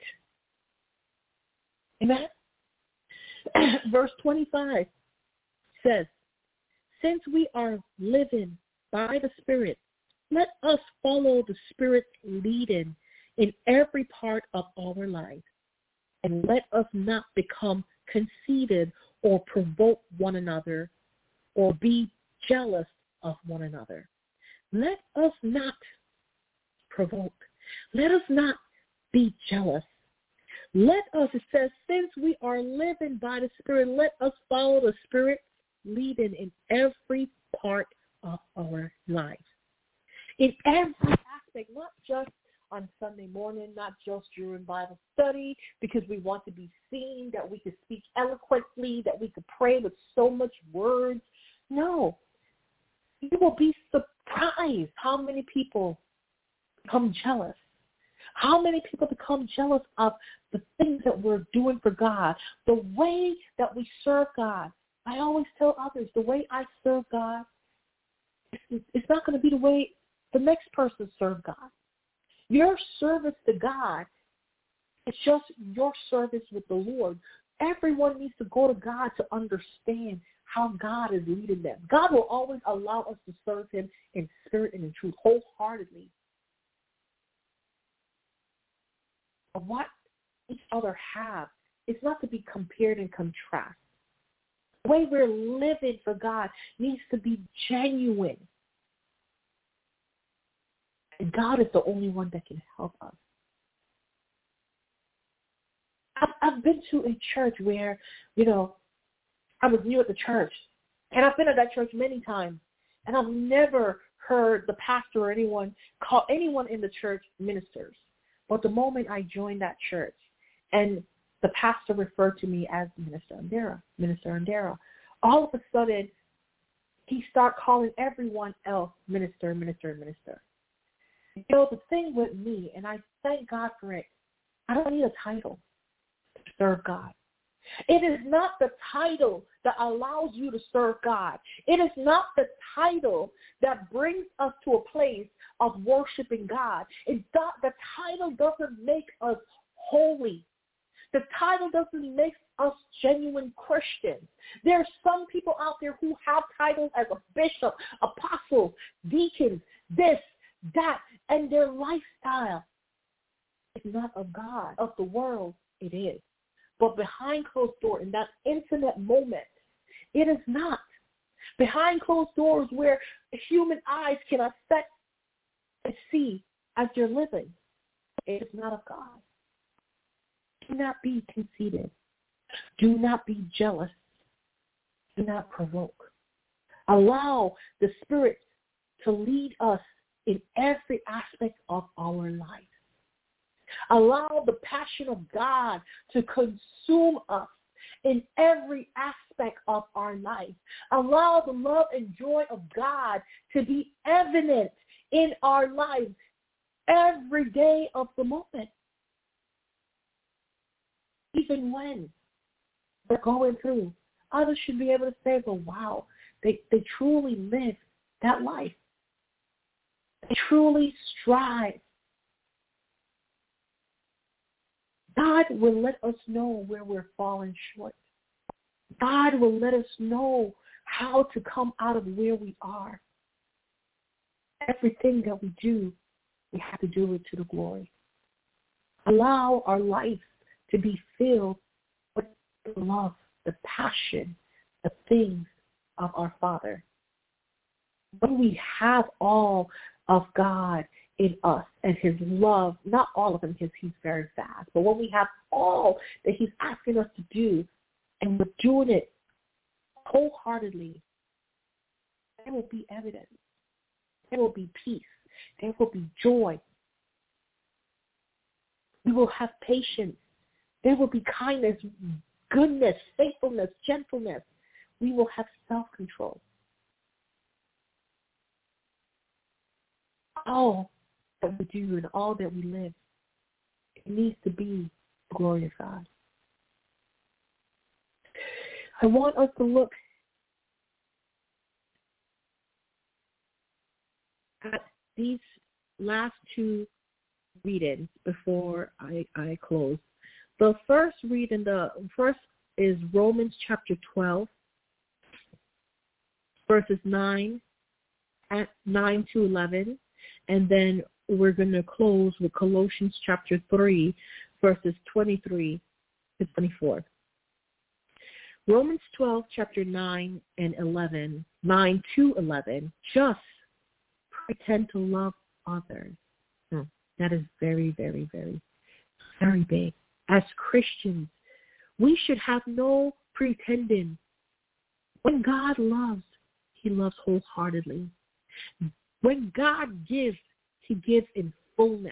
Amen? Verse twenty-five says, since we are living by the Spirit, let us follow the Spirit's leading in every part of our lives. And let us not become conceited or provoke one another, or be jealous of one another. Let us not provoke. Let us not be jealous. Let us, it says, since we are living by the Spirit, let us follow the Spirit leading in every part of our lives. In every aspect, not just on Sunday morning, not just during Bible study, because we want to be seen, that we could speak eloquently, that we could pray with so much words. No. You will be surprised how many people become jealous. How many people become jealous of the things that we're doing for God, the way that we serve God. I always tell others, the way I serve God, it's not going to be the way the next person serves God. Your service to God, it's just your service with the Lord. Everyone needs to go to God to understand how God is leading them. God will always allow us to serve him in spirit and in truth, wholeheartedly. But what each other have is not to be compared and contrast. The way we're living for God needs to be genuine. And God is the only one that can help us. I've, I've been to a church where, you know, I was new at the church. And I've been at that church many times. And I've never heard the pastor or anyone call anyone in the church ministers. But the moment I joined that church, and the pastor referred to me as Minister Andera, Minister Andera, all of a sudden, he started calling everyone else Minister, Minister, Minister. You know, the thing with me, and I thank God for it, I don't need a title to serve God. It is not the title that allows you to serve God. It is not the title that brings us to a place of worshiping God. It do, the title doesn't make us holy. The title doesn't make us genuine Christians. There are some people out there who have titles as a bishop, apostle, deacon, this, that, and their lifestyle is not of God. Of the world, it is. But behind closed doors, in that intimate moment, it is not. Behind closed doors where human eyes can affect and see as you're living, it is not of God. Do not be conceited. Do not be jealous. Do not provoke. Allow the Spirit to lead us in every aspect of our life. Allow the passion of God to consume us in every aspect of our life. Allow the love and joy of God to be evident in our lives every day of the moment. Even when we're going through, others should be able to say, well, wow, they, they truly live that life. They truly strive. God will let us know where we're falling short. God will let us know how to come out of where we are. Everything that we do, we have to do it to the glory. Allow our life to be filled with the love, the passion, the things of our Father. When we have all of God in us and his love, not all of him because he's very fast, but when we have all that he's asking us to do and we're doing it wholeheartedly, there will be evidence. There will be peace. There will be joy. We will have patience. There will be kindness, goodness, faithfulness, gentleness. We will have self-control. All that we do and all that we live, it needs to be the glory of God. I want us to look at these last two readings before I, I close. The first reading, the first is Romans chapter twelve, verses nine, at nine to eleven, and then we're going to close with Colossians chapter three, verses twenty-three to twenty-four. Romans twelve, chapter nine and eleven, nine to eleven, just pretend to love others. Hmm. That is very, very, very, very big. As Christians, we should have no pretending. When God loves, he loves wholeheartedly. When God gives, he gives in fullness.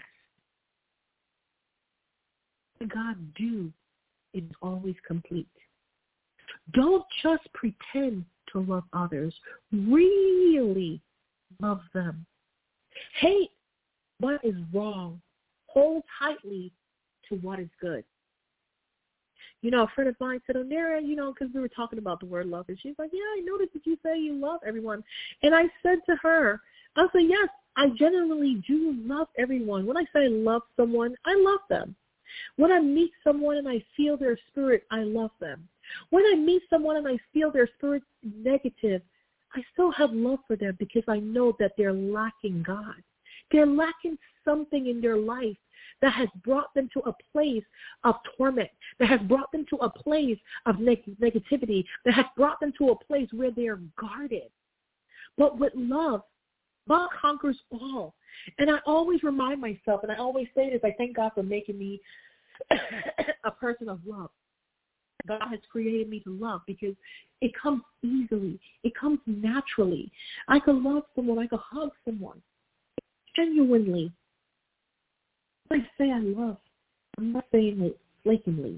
When God do, it is always complete. Don't just pretend to love others. Really love them. Hate what is wrong. Hold tightly to what is good. You know, a friend of mine said, Onera, you know, because we were talking about the word love, and she's like, yeah, I noticed that you say you love everyone. And I said to her, I said, yes, I genuinely do love everyone. When I say I love someone, I love them. When I meet someone and I feel their spirit, I love them. When I meet someone and I feel their spirit negative, I still have love for them because I know that they're lacking God. They're lacking something in their life that has brought them to a place of torment, that has brought them to a place of neg- negativity, that has brought them to a place where they are guarded. But with love, love conquers all. And I always remind myself, and I always say this, I thank God for making me a person of love. God has created me to love because it comes easily. It comes naturally. I can love someone. I can hug someone. Genuinely. When I say I love, I'm not saying it flankingly.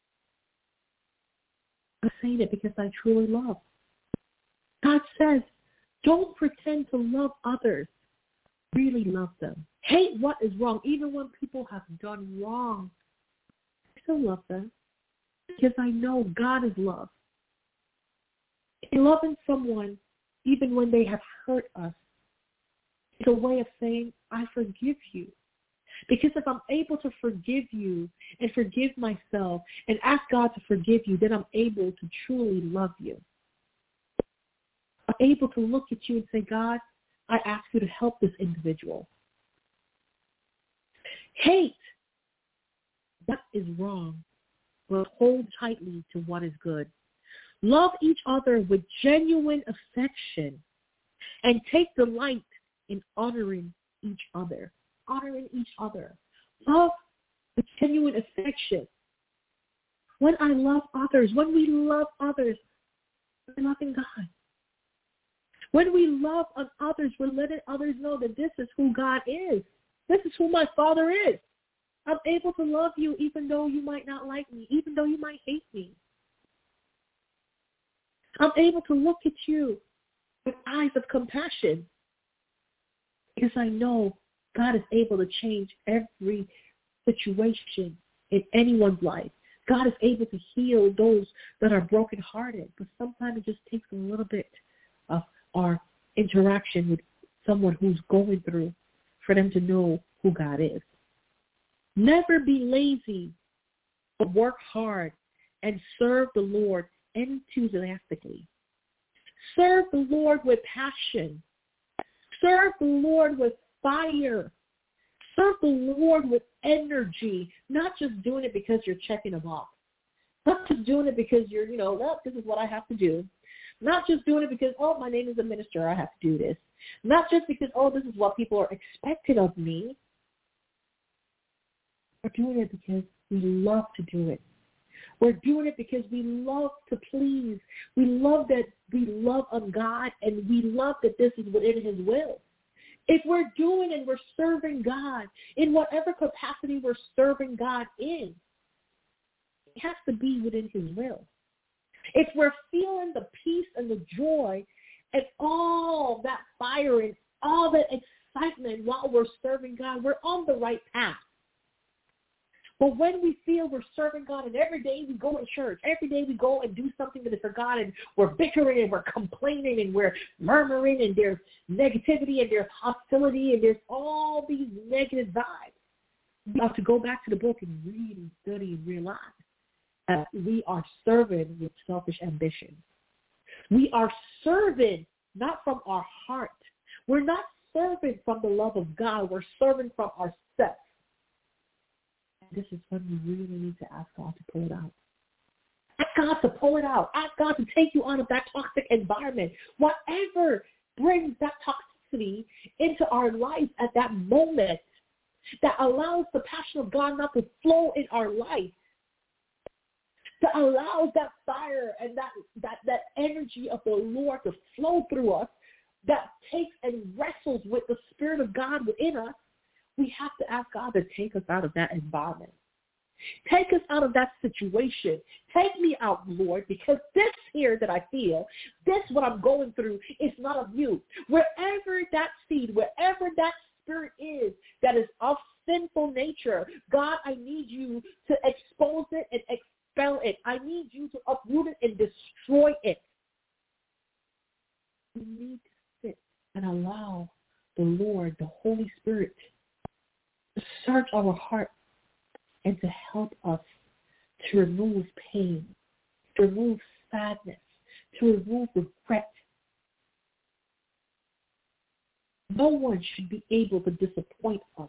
I'm saying it because I truly love. God says, don't pretend to love others. Really love them. Hate what is wrong. Even when people have done wrong, I still love them because I know God is love. In loving someone, even when they have hurt us, it's a way of saying, I forgive you. Because if I'm able to forgive you and forgive myself and ask God to forgive you, then I'm able to truly love you. I'm able to look at you and say, God, I ask you to help this individual. Hate what is wrong, but hold tightly to what is good. Love each other with genuine affection and take delight in honoring each other. Honoring each other. Love with genuine affection. When I love others, when we love others, we're loving God. When we love on others, we're letting others know that this is who God is. This is who my Father is. I'm able to love you even though you might not like me, even though you might hate me. I'm able to look at you with eyes of compassion because I know God is able to change every situation in anyone's life. God is able to heal those that are brokenhearted, but sometimes it just takes a little bit of our interaction with someone who's going through for them to know who God is. Never be lazy, but work hard and serve the Lord enthusiastically. Serve the Lord with passion. Serve the Lord with fire. Serve the Lord with energy, not just doing it because you're checking a box. Not just doing it because you're, you know, well, this is what I have to do. Not just doing it because, oh, my name is a minister, I have to do this. Not just because, oh, this is what people are expecting of me. We're doing it because we love to do it. We're doing it because we love to please. We love that we love on God, and we love that this is within his will. If we're doing and we're serving God, in whatever capacity we're serving God in, it has to be within his will. If we're feeling the peace and the joy and all that fire and all that excitement while we're serving God, we're on the right path. But when we feel we're serving God and every day we go to church, every day we go and do something that is for God, and we're bickering and we're complaining and we're murmuring and there's negativity and there's hostility and there's all these negative vibes, we have to go back to the book and read and study and realize that we are serving with selfish ambition. We are serving not from our heart. We're not serving from the love of God. We're serving from ourselves. This is when we really need to ask God to pull it out. Ask God to pull it out. Ask God to take you out of that toxic environment. Whatever brings that toxicity into our life at that moment that allows the passion of God not to flow in our life, that allows that fire and that, that, that energy of the Lord to flow through us, that takes and wrestles with the Spirit of God within us, we have to ask God to take us out of that environment. Take us out of that situation. Take me out, Lord, because this here that I feel, this what I'm going through is not of you. Wherever that seed, wherever that spirit is that is of sinful nature, God, I need you to expose it and expel it. I need you to uproot it and destroy it. We need to sit and allow the Lord, the Holy Spirit, to search our heart and to help us to remove pain, to remove sadness, to remove regret. No one should be able to disappoint us.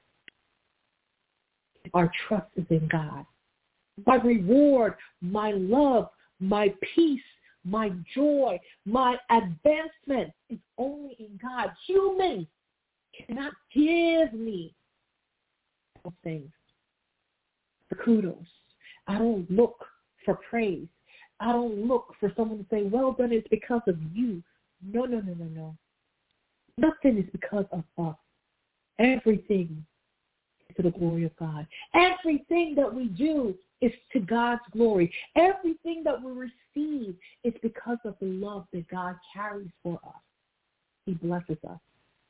Our trust is in God. My reward, my love, my peace, my joy, my advancement is only in God. Humans cannot give me those things. For kudos. I don't look for praise. I don't look for someone to say, well done, it's because of you. No, no, no, no, no. Nothing is because of us. Everything is to the glory of God. Everything that we do is to God's glory. Everything that we receive is because of the love that God carries for us. He blesses us.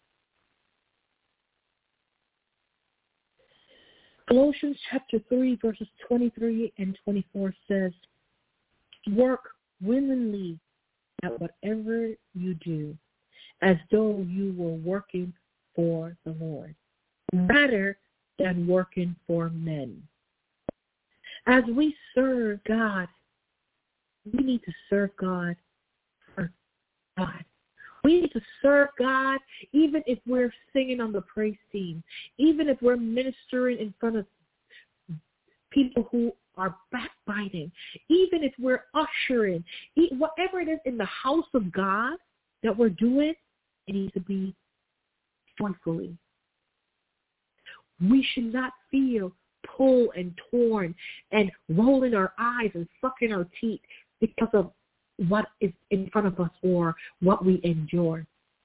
Colossians chapter three, verses twenty-three and twenty-four says, work willingly at whatever you do, as though you were working for the Lord, rather than working for men. As we serve God, we need to serve God for God. We need to to serve God, even if we're singing on the praise team, even if we're ministering in front of people who are backbiting, even if we're ushering, whatever it is in the house of God that we're doing, it needs to be joyfully. We should not feel pulled and torn and rolling our eyes and sucking our teeth because of what is in front of us or what we endure.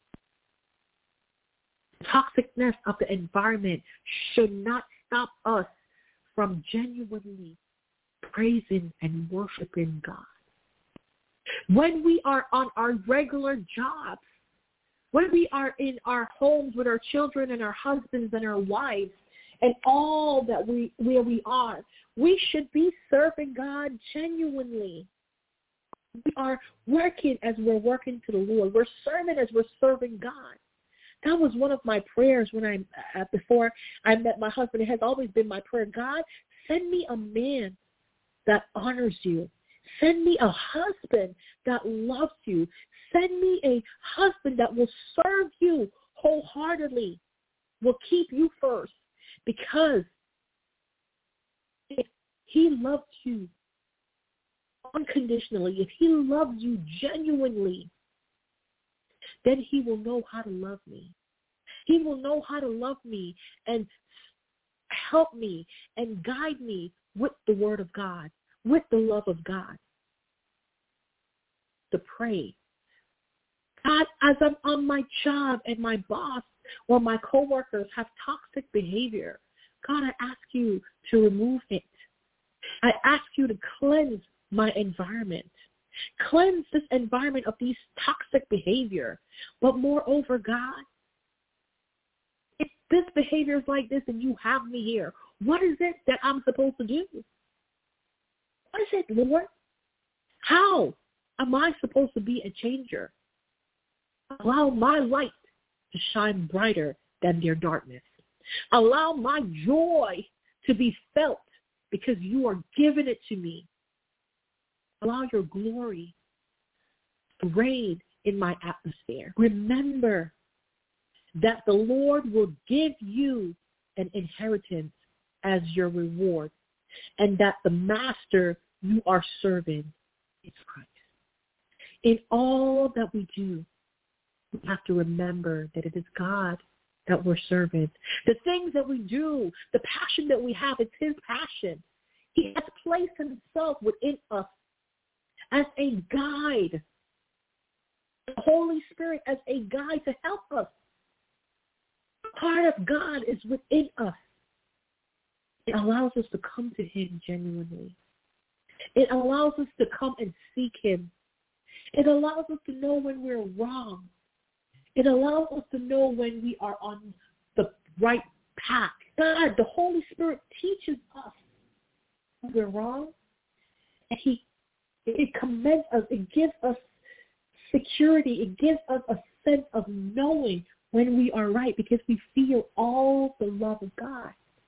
The toxicness of the environment should not stop us from genuinely praising and worshiping God. When we are on our regular jobs, when we are in our homes with our children and our husbands and our wives and all that we where we are, we should be serving God genuinely. We are working as we're working to the Lord. We're serving as we're serving God. That was one of my prayers when I uh, before I met my husband. It has always been my prayer. God, send me a man that honors you. Send me a husband that loves you. Send me a husband that will serve you wholeheartedly, will keep you first. Because if he loves you unconditionally, if he loves you genuinely, then he will know how to love me. He will know how to love me and help me and guide me with the word of God, with the love of God. To pray. God, as I'm on my job and my boss or my coworkers have toxic behavior, God, I ask you to remove it. I ask you to cleanse my environment. Cleanse this environment of these toxic behavior. But moreover, God, if this behavior is like this and you have me here, what is it that I'm supposed to do? What is it, Lord? How am I supposed to be a changer? Allow my light to shine brighter than their darkness. Allow my joy to be felt because you are giving it to me. Allow your glory to reign in my atmosphere. Remember that the Lord will give you an inheritance as your reward, and that the master you are serving is Christ. In all that we do, we have to remember that it is God that we're serving. The things that we do, the passion that we have, it's his passion. He has placed himself within us as a guide, the Holy Spirit as a guide to help us. Part of God is within us. It allows us to come to him genuinely. It allows us to come and seek him. It allows us to know when we're wrong. It allows us to know when we are on the right path. God, the Holy Spirit teaches us when we're wrong, and he it commends us. It gives us security. It gives us a sense of knowing when we are right because we feel all the love of God.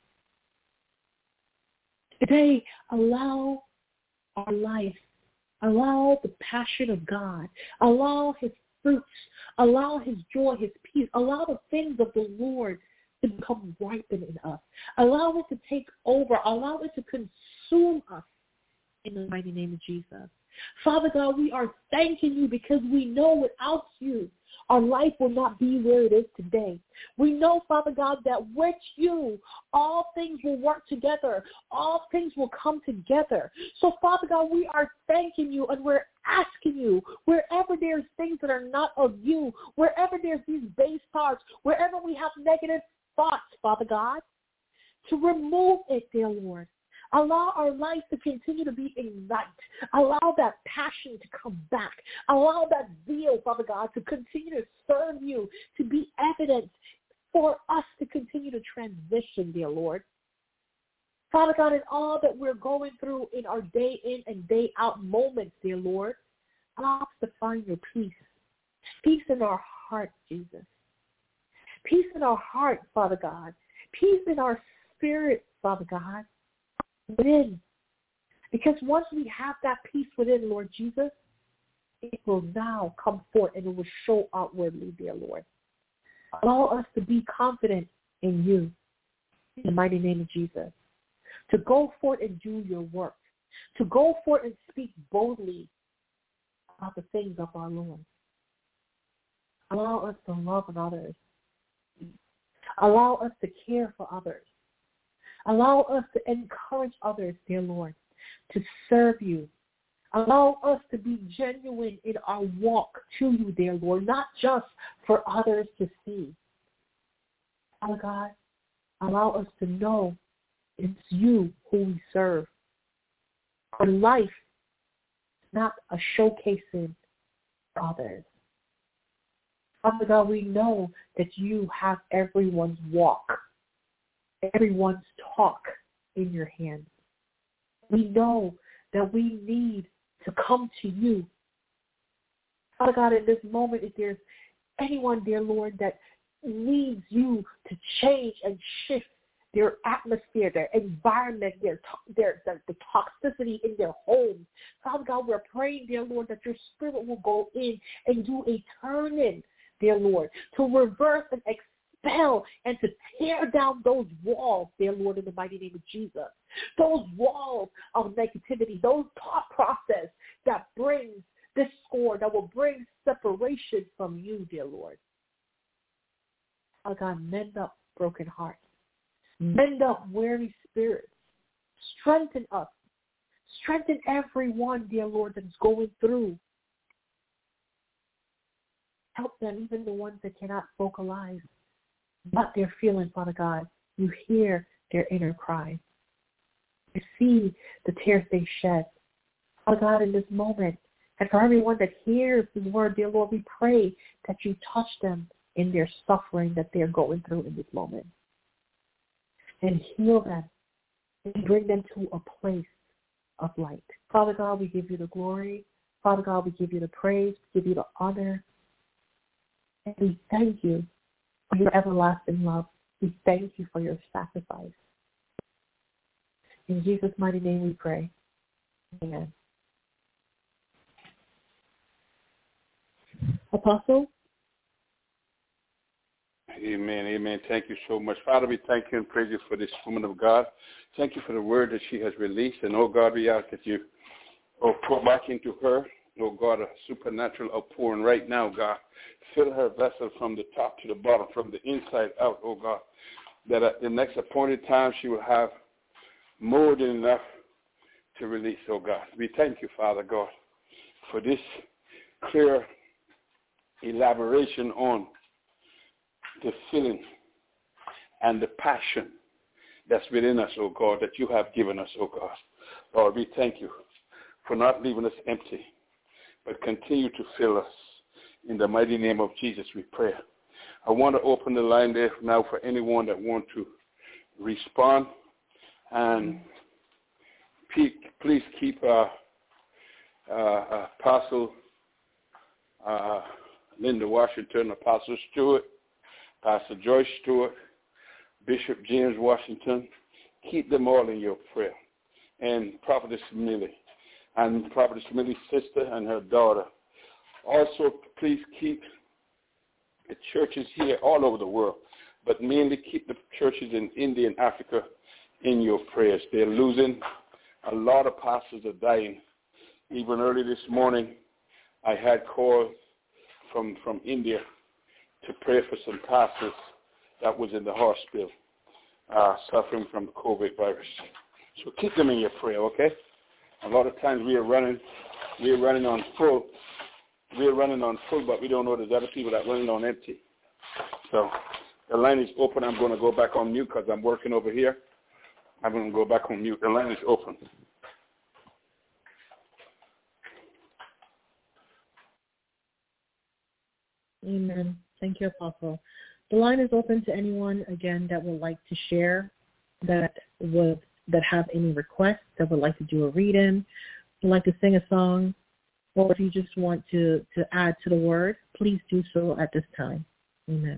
Today, allow our life, allow the passion of God, allow his fruits, allow his joy, his peace, allow the things of the Lord to become ripened in us. Allow it to take over. Allow it to consume us in the mighty name of Jesus. Father God, we are thanking you because we know without you, our life will not be where it is today. We know, Father God, that with you, all things will work together. All things will come together. So, Father God, we are thanking you and we're asking you, wherever there's things that are not of you, wherever there's these base thoughts, wherever we have negative thoughts, Father God, to remove it, dear Lord. Allow our life to continue to be ignite. Allow that passion to come back. Allow that zeal, Father God, to continue to serve you, to be evident for us to continue to transition, dear Lord. Father God, in all that we're going through in our day in and day out moments, dear Lord, allow us to find your peace. Peace in our heart, Jesus. Peace in our heart, Father God. Peace in our spirit, Father God. Within. Because once we have that peace within, Lord Jesus, it will now come forth and it will show outwardly, dear Lord. Allow us to be confident in you, in the mighty name of Jesus, to go forth and do your work, to go forth and speak boldly about the things of our Lord. Allow us to love others. Allow us to care for others. Allow us to encourage others, dear Lord, to serve you. Allow us to be genuine in our walk to you, dear Lord, not just for others to see. Father God, allow us to know it's you who we serve. Our life is not a showcasing for others. Father God, we know that you have everyone's walk, everyone's talk in your hands. We know that we need to come to you. Father God, in this moment, if there's anyone, dear Lord, that needs you to change and shift their atmosphere, their environment, their, their, their the toxicity in their homes, Father God, we're praying, dear Lord, that your spirit will go in and do a turn-in, dear Lord, to reverse and expel and to tear down those walls, dear Lord, in the mighty name of Jesus. Those walls of negativity, those thought process that brings discord, that will bring separation from you, dear Lord. Father God, mend up broken hearts. Mend up weary spirits. Strengthen us. Strengthen everyone, dear Lord, that's going through. Help them, even the ones that cannot vocalize what they're feeling, Father God. You hear their inner cry. You see the tears they shed. Father God, in this moment, and for everyone that hears the word, dear Lord, we pray that you touch them in their suffering that they're going through in this moment. And heal them and bring them to a place of light. Father God, we give you the glory. Father God, we give you the praise. We give you the honor. And we thank you for your everlasting love. We thank you for your sacrifice. In Jesus' mighty name we pray. Amen. Apostle? Amen, amen. Thank you so much. Father, we thank you and praise you for this woman of God. Thank you for the word that she has released. And, oh, God, we ask that you oh, pour back into her, oh, God, a supernatural outpouring right now, God. Fill her vessel from the top to the bottom, from the inside out, oh, God, that at the next appointed time she will have more than enough to release, oh, God. We thank you, Father God, for this clear elaboration on the feeling and the passion that's within us, oh God, that you have given us, oh God. Lord, we thank you for not leaving us empty, but continue to fill us. In the mighty name of Jesus, we pray. I want to open the line there now for anyone that wants to respond. And please keep uh, uh, Apostle uh, Linda Washington, Apostle Stewart, Pastor Joyce Stewart, Bishop James Washington, keep them all in your prayer. And Prophetess Millie, and Prophetess Millie's sister and her daughter. Also, please keep the churches here all over the world, but mainly keep the churches in India and Africa in your prayers. They're losing. A lot of pastors are dying. Even early this morning, I had calls from, from India to pray for some pastors that was in the hospital uh, suffering from the COVID virus. So keep them in your prayer, okay? A lot of times we are running, we are running on full. We are running on full, but we don't know there's other people that are running on empty. So the line is open. I'm going to go back on mute because I'm working over here. I'm going to go back on mute. The line is open. Amen. Thank you, Apostle. The line is open to anyone, again, that would like to share, that would that have any requests, that would like to do a read-in, would like to sing a song, or if you just want to, to add to the word, please do so at this time. Amen.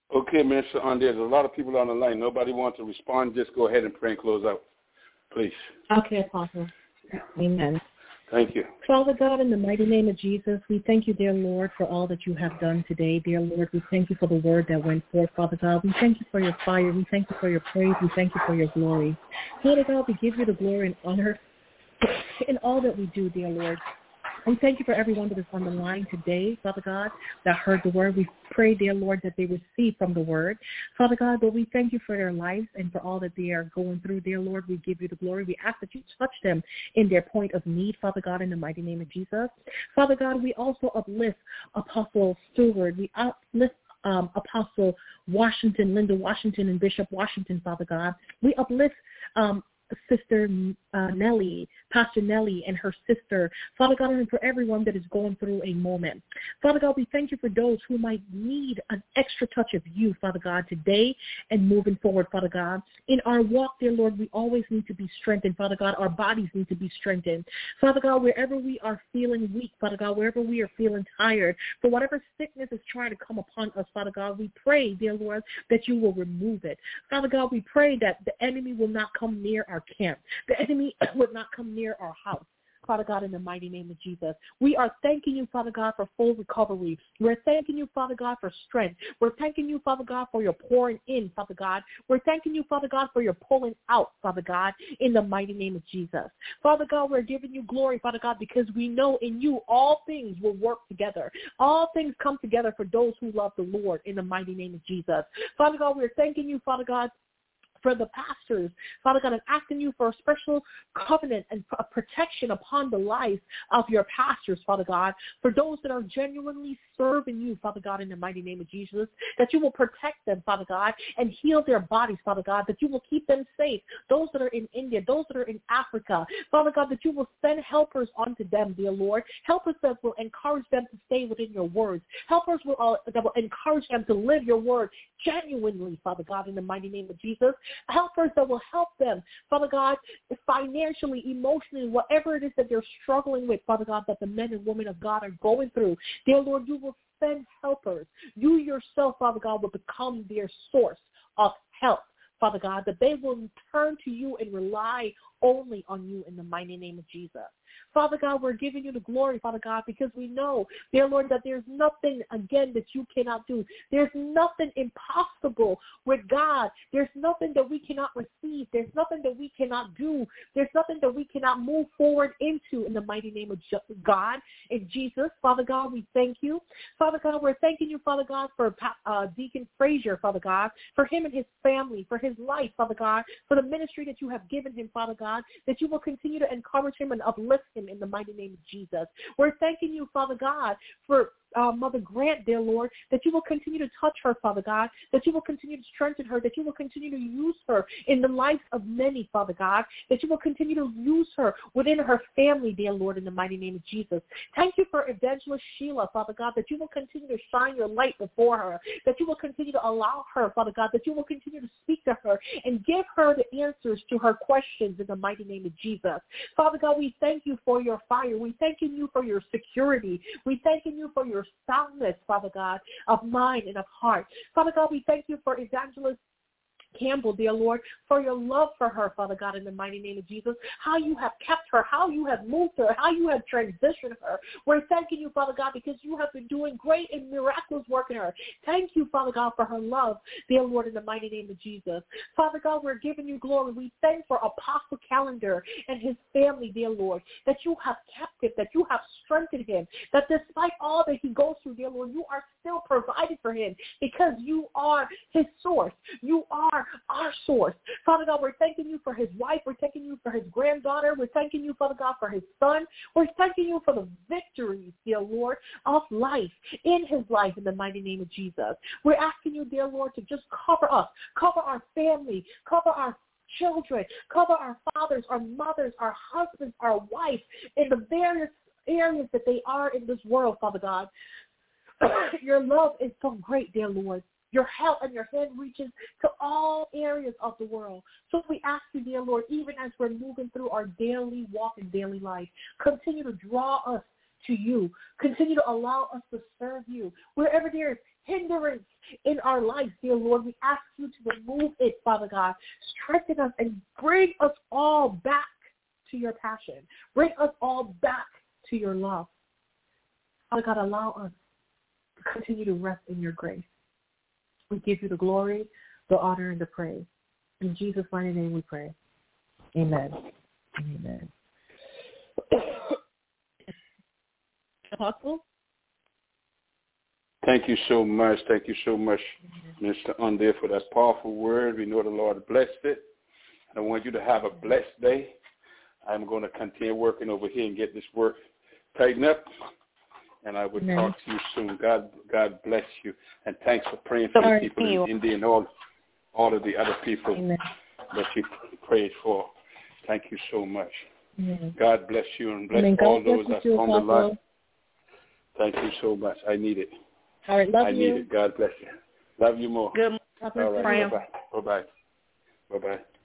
Okay, Minister Andre, there's a lot of people on the line. Nobody wants to respond. Just go ahead and pray and close out, please. Okay, Apostle. Amen. Thank you. Father God, in the mighty name of Jesus, we thank you, dear Lord, for all that you have done today. Dear Lord, we thank you for the word that went forth, Father God. We thank you for your fire. We thank you for your praise. We thank you for your glory. Father God, we give you the glory and honor in all that we do, dear Lord. We thank you for everyone that is on the line today, Father God, that heard the word. We pray, dear Lord, that they receive from the word. Father God, but we thank you for their lives and for all that they are going through, dear Lord. We give you the glory. We ask that you touch them in their point of need, Father God, in the mighty name of Jesus. Father God, we also uplift Apostle Stewart. We uplift um, Apostle Washington, Linda Washington, and Bishop Washington, Father God. We uplift um, Sister uh, Nellie, Pastor Nellie and her sister, Father God, and for everyone that is going through a moment. Father God, we thank you for those who might need an extra touch of you, Father God, today and moving forward, Father God. In our walk, dear Lord, we always need to be strengthened, Father God. Our bodies need to be strengthened. Father God, wherever we are feeling weak, Father God, wherever we are feeling tired, for whatever sickness is trying to come upon us, Father God, we pray, dear Lord, that you will remove it. Father God, we pray that the enemy will not come near our camp. The enemy would not come near our house. Father God, in the mighty name of Jesus. We are thanking you, Father God, for full recovery. We're thanking you, Father God, for strength. We're thanking you, Father God, for your pouring in, Father God. We're thanking you, Father God, for your pulling out, Father God, in the mighty name of Jesus. Father God, we're giving you glory, Father God, because we know in you all things will work together. All things come together for those who love the Lord in the mighty name of Jesus. Father God, we're thanking you, Father God, for the pastors, Father God, and asking you for a special covenant and a protection upon the lives of your pastors, Father God, for those that are genuinely serving you, Father God, in the mighty name of Jesus, that you will protect them, Father God, and heal their bodies, Father God, that you will keep them safe, those that are in India, those that are in Africa, Father God, that you will send helpers onto them, dear Lord, helpers that will encourage them to stay within your words, helpers will, uh, that will encourage them to live your word genuinely, Father God, in the mighty name of Jesus, helpers that will help them, Father God, financially, emotionally, whatever it is that they're struggling with, Father God, that the men and women of God are going through. Dear Lord, you will send helpers. You yourself, Father God, will become their source of help, Father God, that they will turn to you and rely only on you in the mighty name of Jesus. Father God, we're giving you the glory, Father God, because we know, dear Lord, that there's nothing, again, that you cannot do. There's nothing impossible with God. There's nothing that we cannot receive. There's nothing that we cannot do. There's nothing that we cannot move forward into in the mighty name of God and Jesus. Father God, we thank you. Father God, we're thanking you, Father God, for uh, Deacon Frazier, Father God, for him and his family, for his life, Father God, for the ministry that you have given him, Father God, that you will continue to encourage him and uplift him in the mighty name of Jesus. We're thanking you, Father God, for uh, Mother Grant, dear Lord, that you will continue to touch her, Father God, that you will continue to strengthen her, that you will continue to use her in the lives of many, Father God, that you will continue to use her within her family, dear Lord, in the mighty name of Jesus. Thank you for Evangelist Sheila, Father God, that you will continue to shine your light before her, that you will continue to allow her, Father God, that you will continue to speak to her and give her the answers to her questions in the mighty name of Jesus. Father God, we thank you for your fire. We thanking you for your security. We thanking you for your soundness, Father God, of mind and of heart. Father God, we thank you for Evangelist Campbell, dear Lord, for your love for her, Father God, in the mighty name of Jesus, how you have kept her, how you have moved her, how you have transitioned her. We're thanking you, Father God, because you have been doing great and miraculous work in her. Thank you, Father God, for her love, dear Lord, in the mighty name of Jesus. Father God, we're giving you glory. We thank for Apostle Calendar and his family, dear Lord, that you have kept him, that you have strengthened him, that despite all that he goes through, dear Lord, you are still providing for him because you are his source. You are our source. Father God, we're thanking you for his wife. We're thanking you for his granddaughter. We're thanking you, Father God, for his son. We're thanking you for the victories, dear Lord, of life, in his life, in the mighty name of Jesus. We're asking you, dear Lord, to just cover us, cover our family, cover our children, cover our fathers, our mothers, our husbands, our wives, in the various areas that they are in this world, Father God. Your love is so great, dear Lord. Your help and your hand reaches to all areas of the world. So we ask you, dear Lord, even as we're moving through our daily walk and daily life, continue to draw us to you. Continue to allow us to serve you. Wherever there is hindrance in our lives, dear Lord, we ask you to remove it, Father God. Strengthen us and bring us all back to your passion. Bring us all back to your love. Father God, allow us to continue to rest in your grace. We give you the glory, the honor, and the praise. In Jesus' mighty name we pray. Amen. Amen. Apostle? Thank you so much. Thank you so much, Mister Under, for that powerful word. We know the Lord blessed it. I want you to have a blessed day. I'm going to continue working over here and get this work tightened up. And I will Amen. Talk to you soon. God God bless you. And thanks for praying for the people in India and all, all of the other people Amen. That you prayed for. Thank you so much. Amen. God bless you and bless Amen. All those that's on the line. Thank you so much. I need it. All right, love I you. need it. God bless you. Love you more. Good. All right. Bye-bye. Bye-bye. Bye-bye.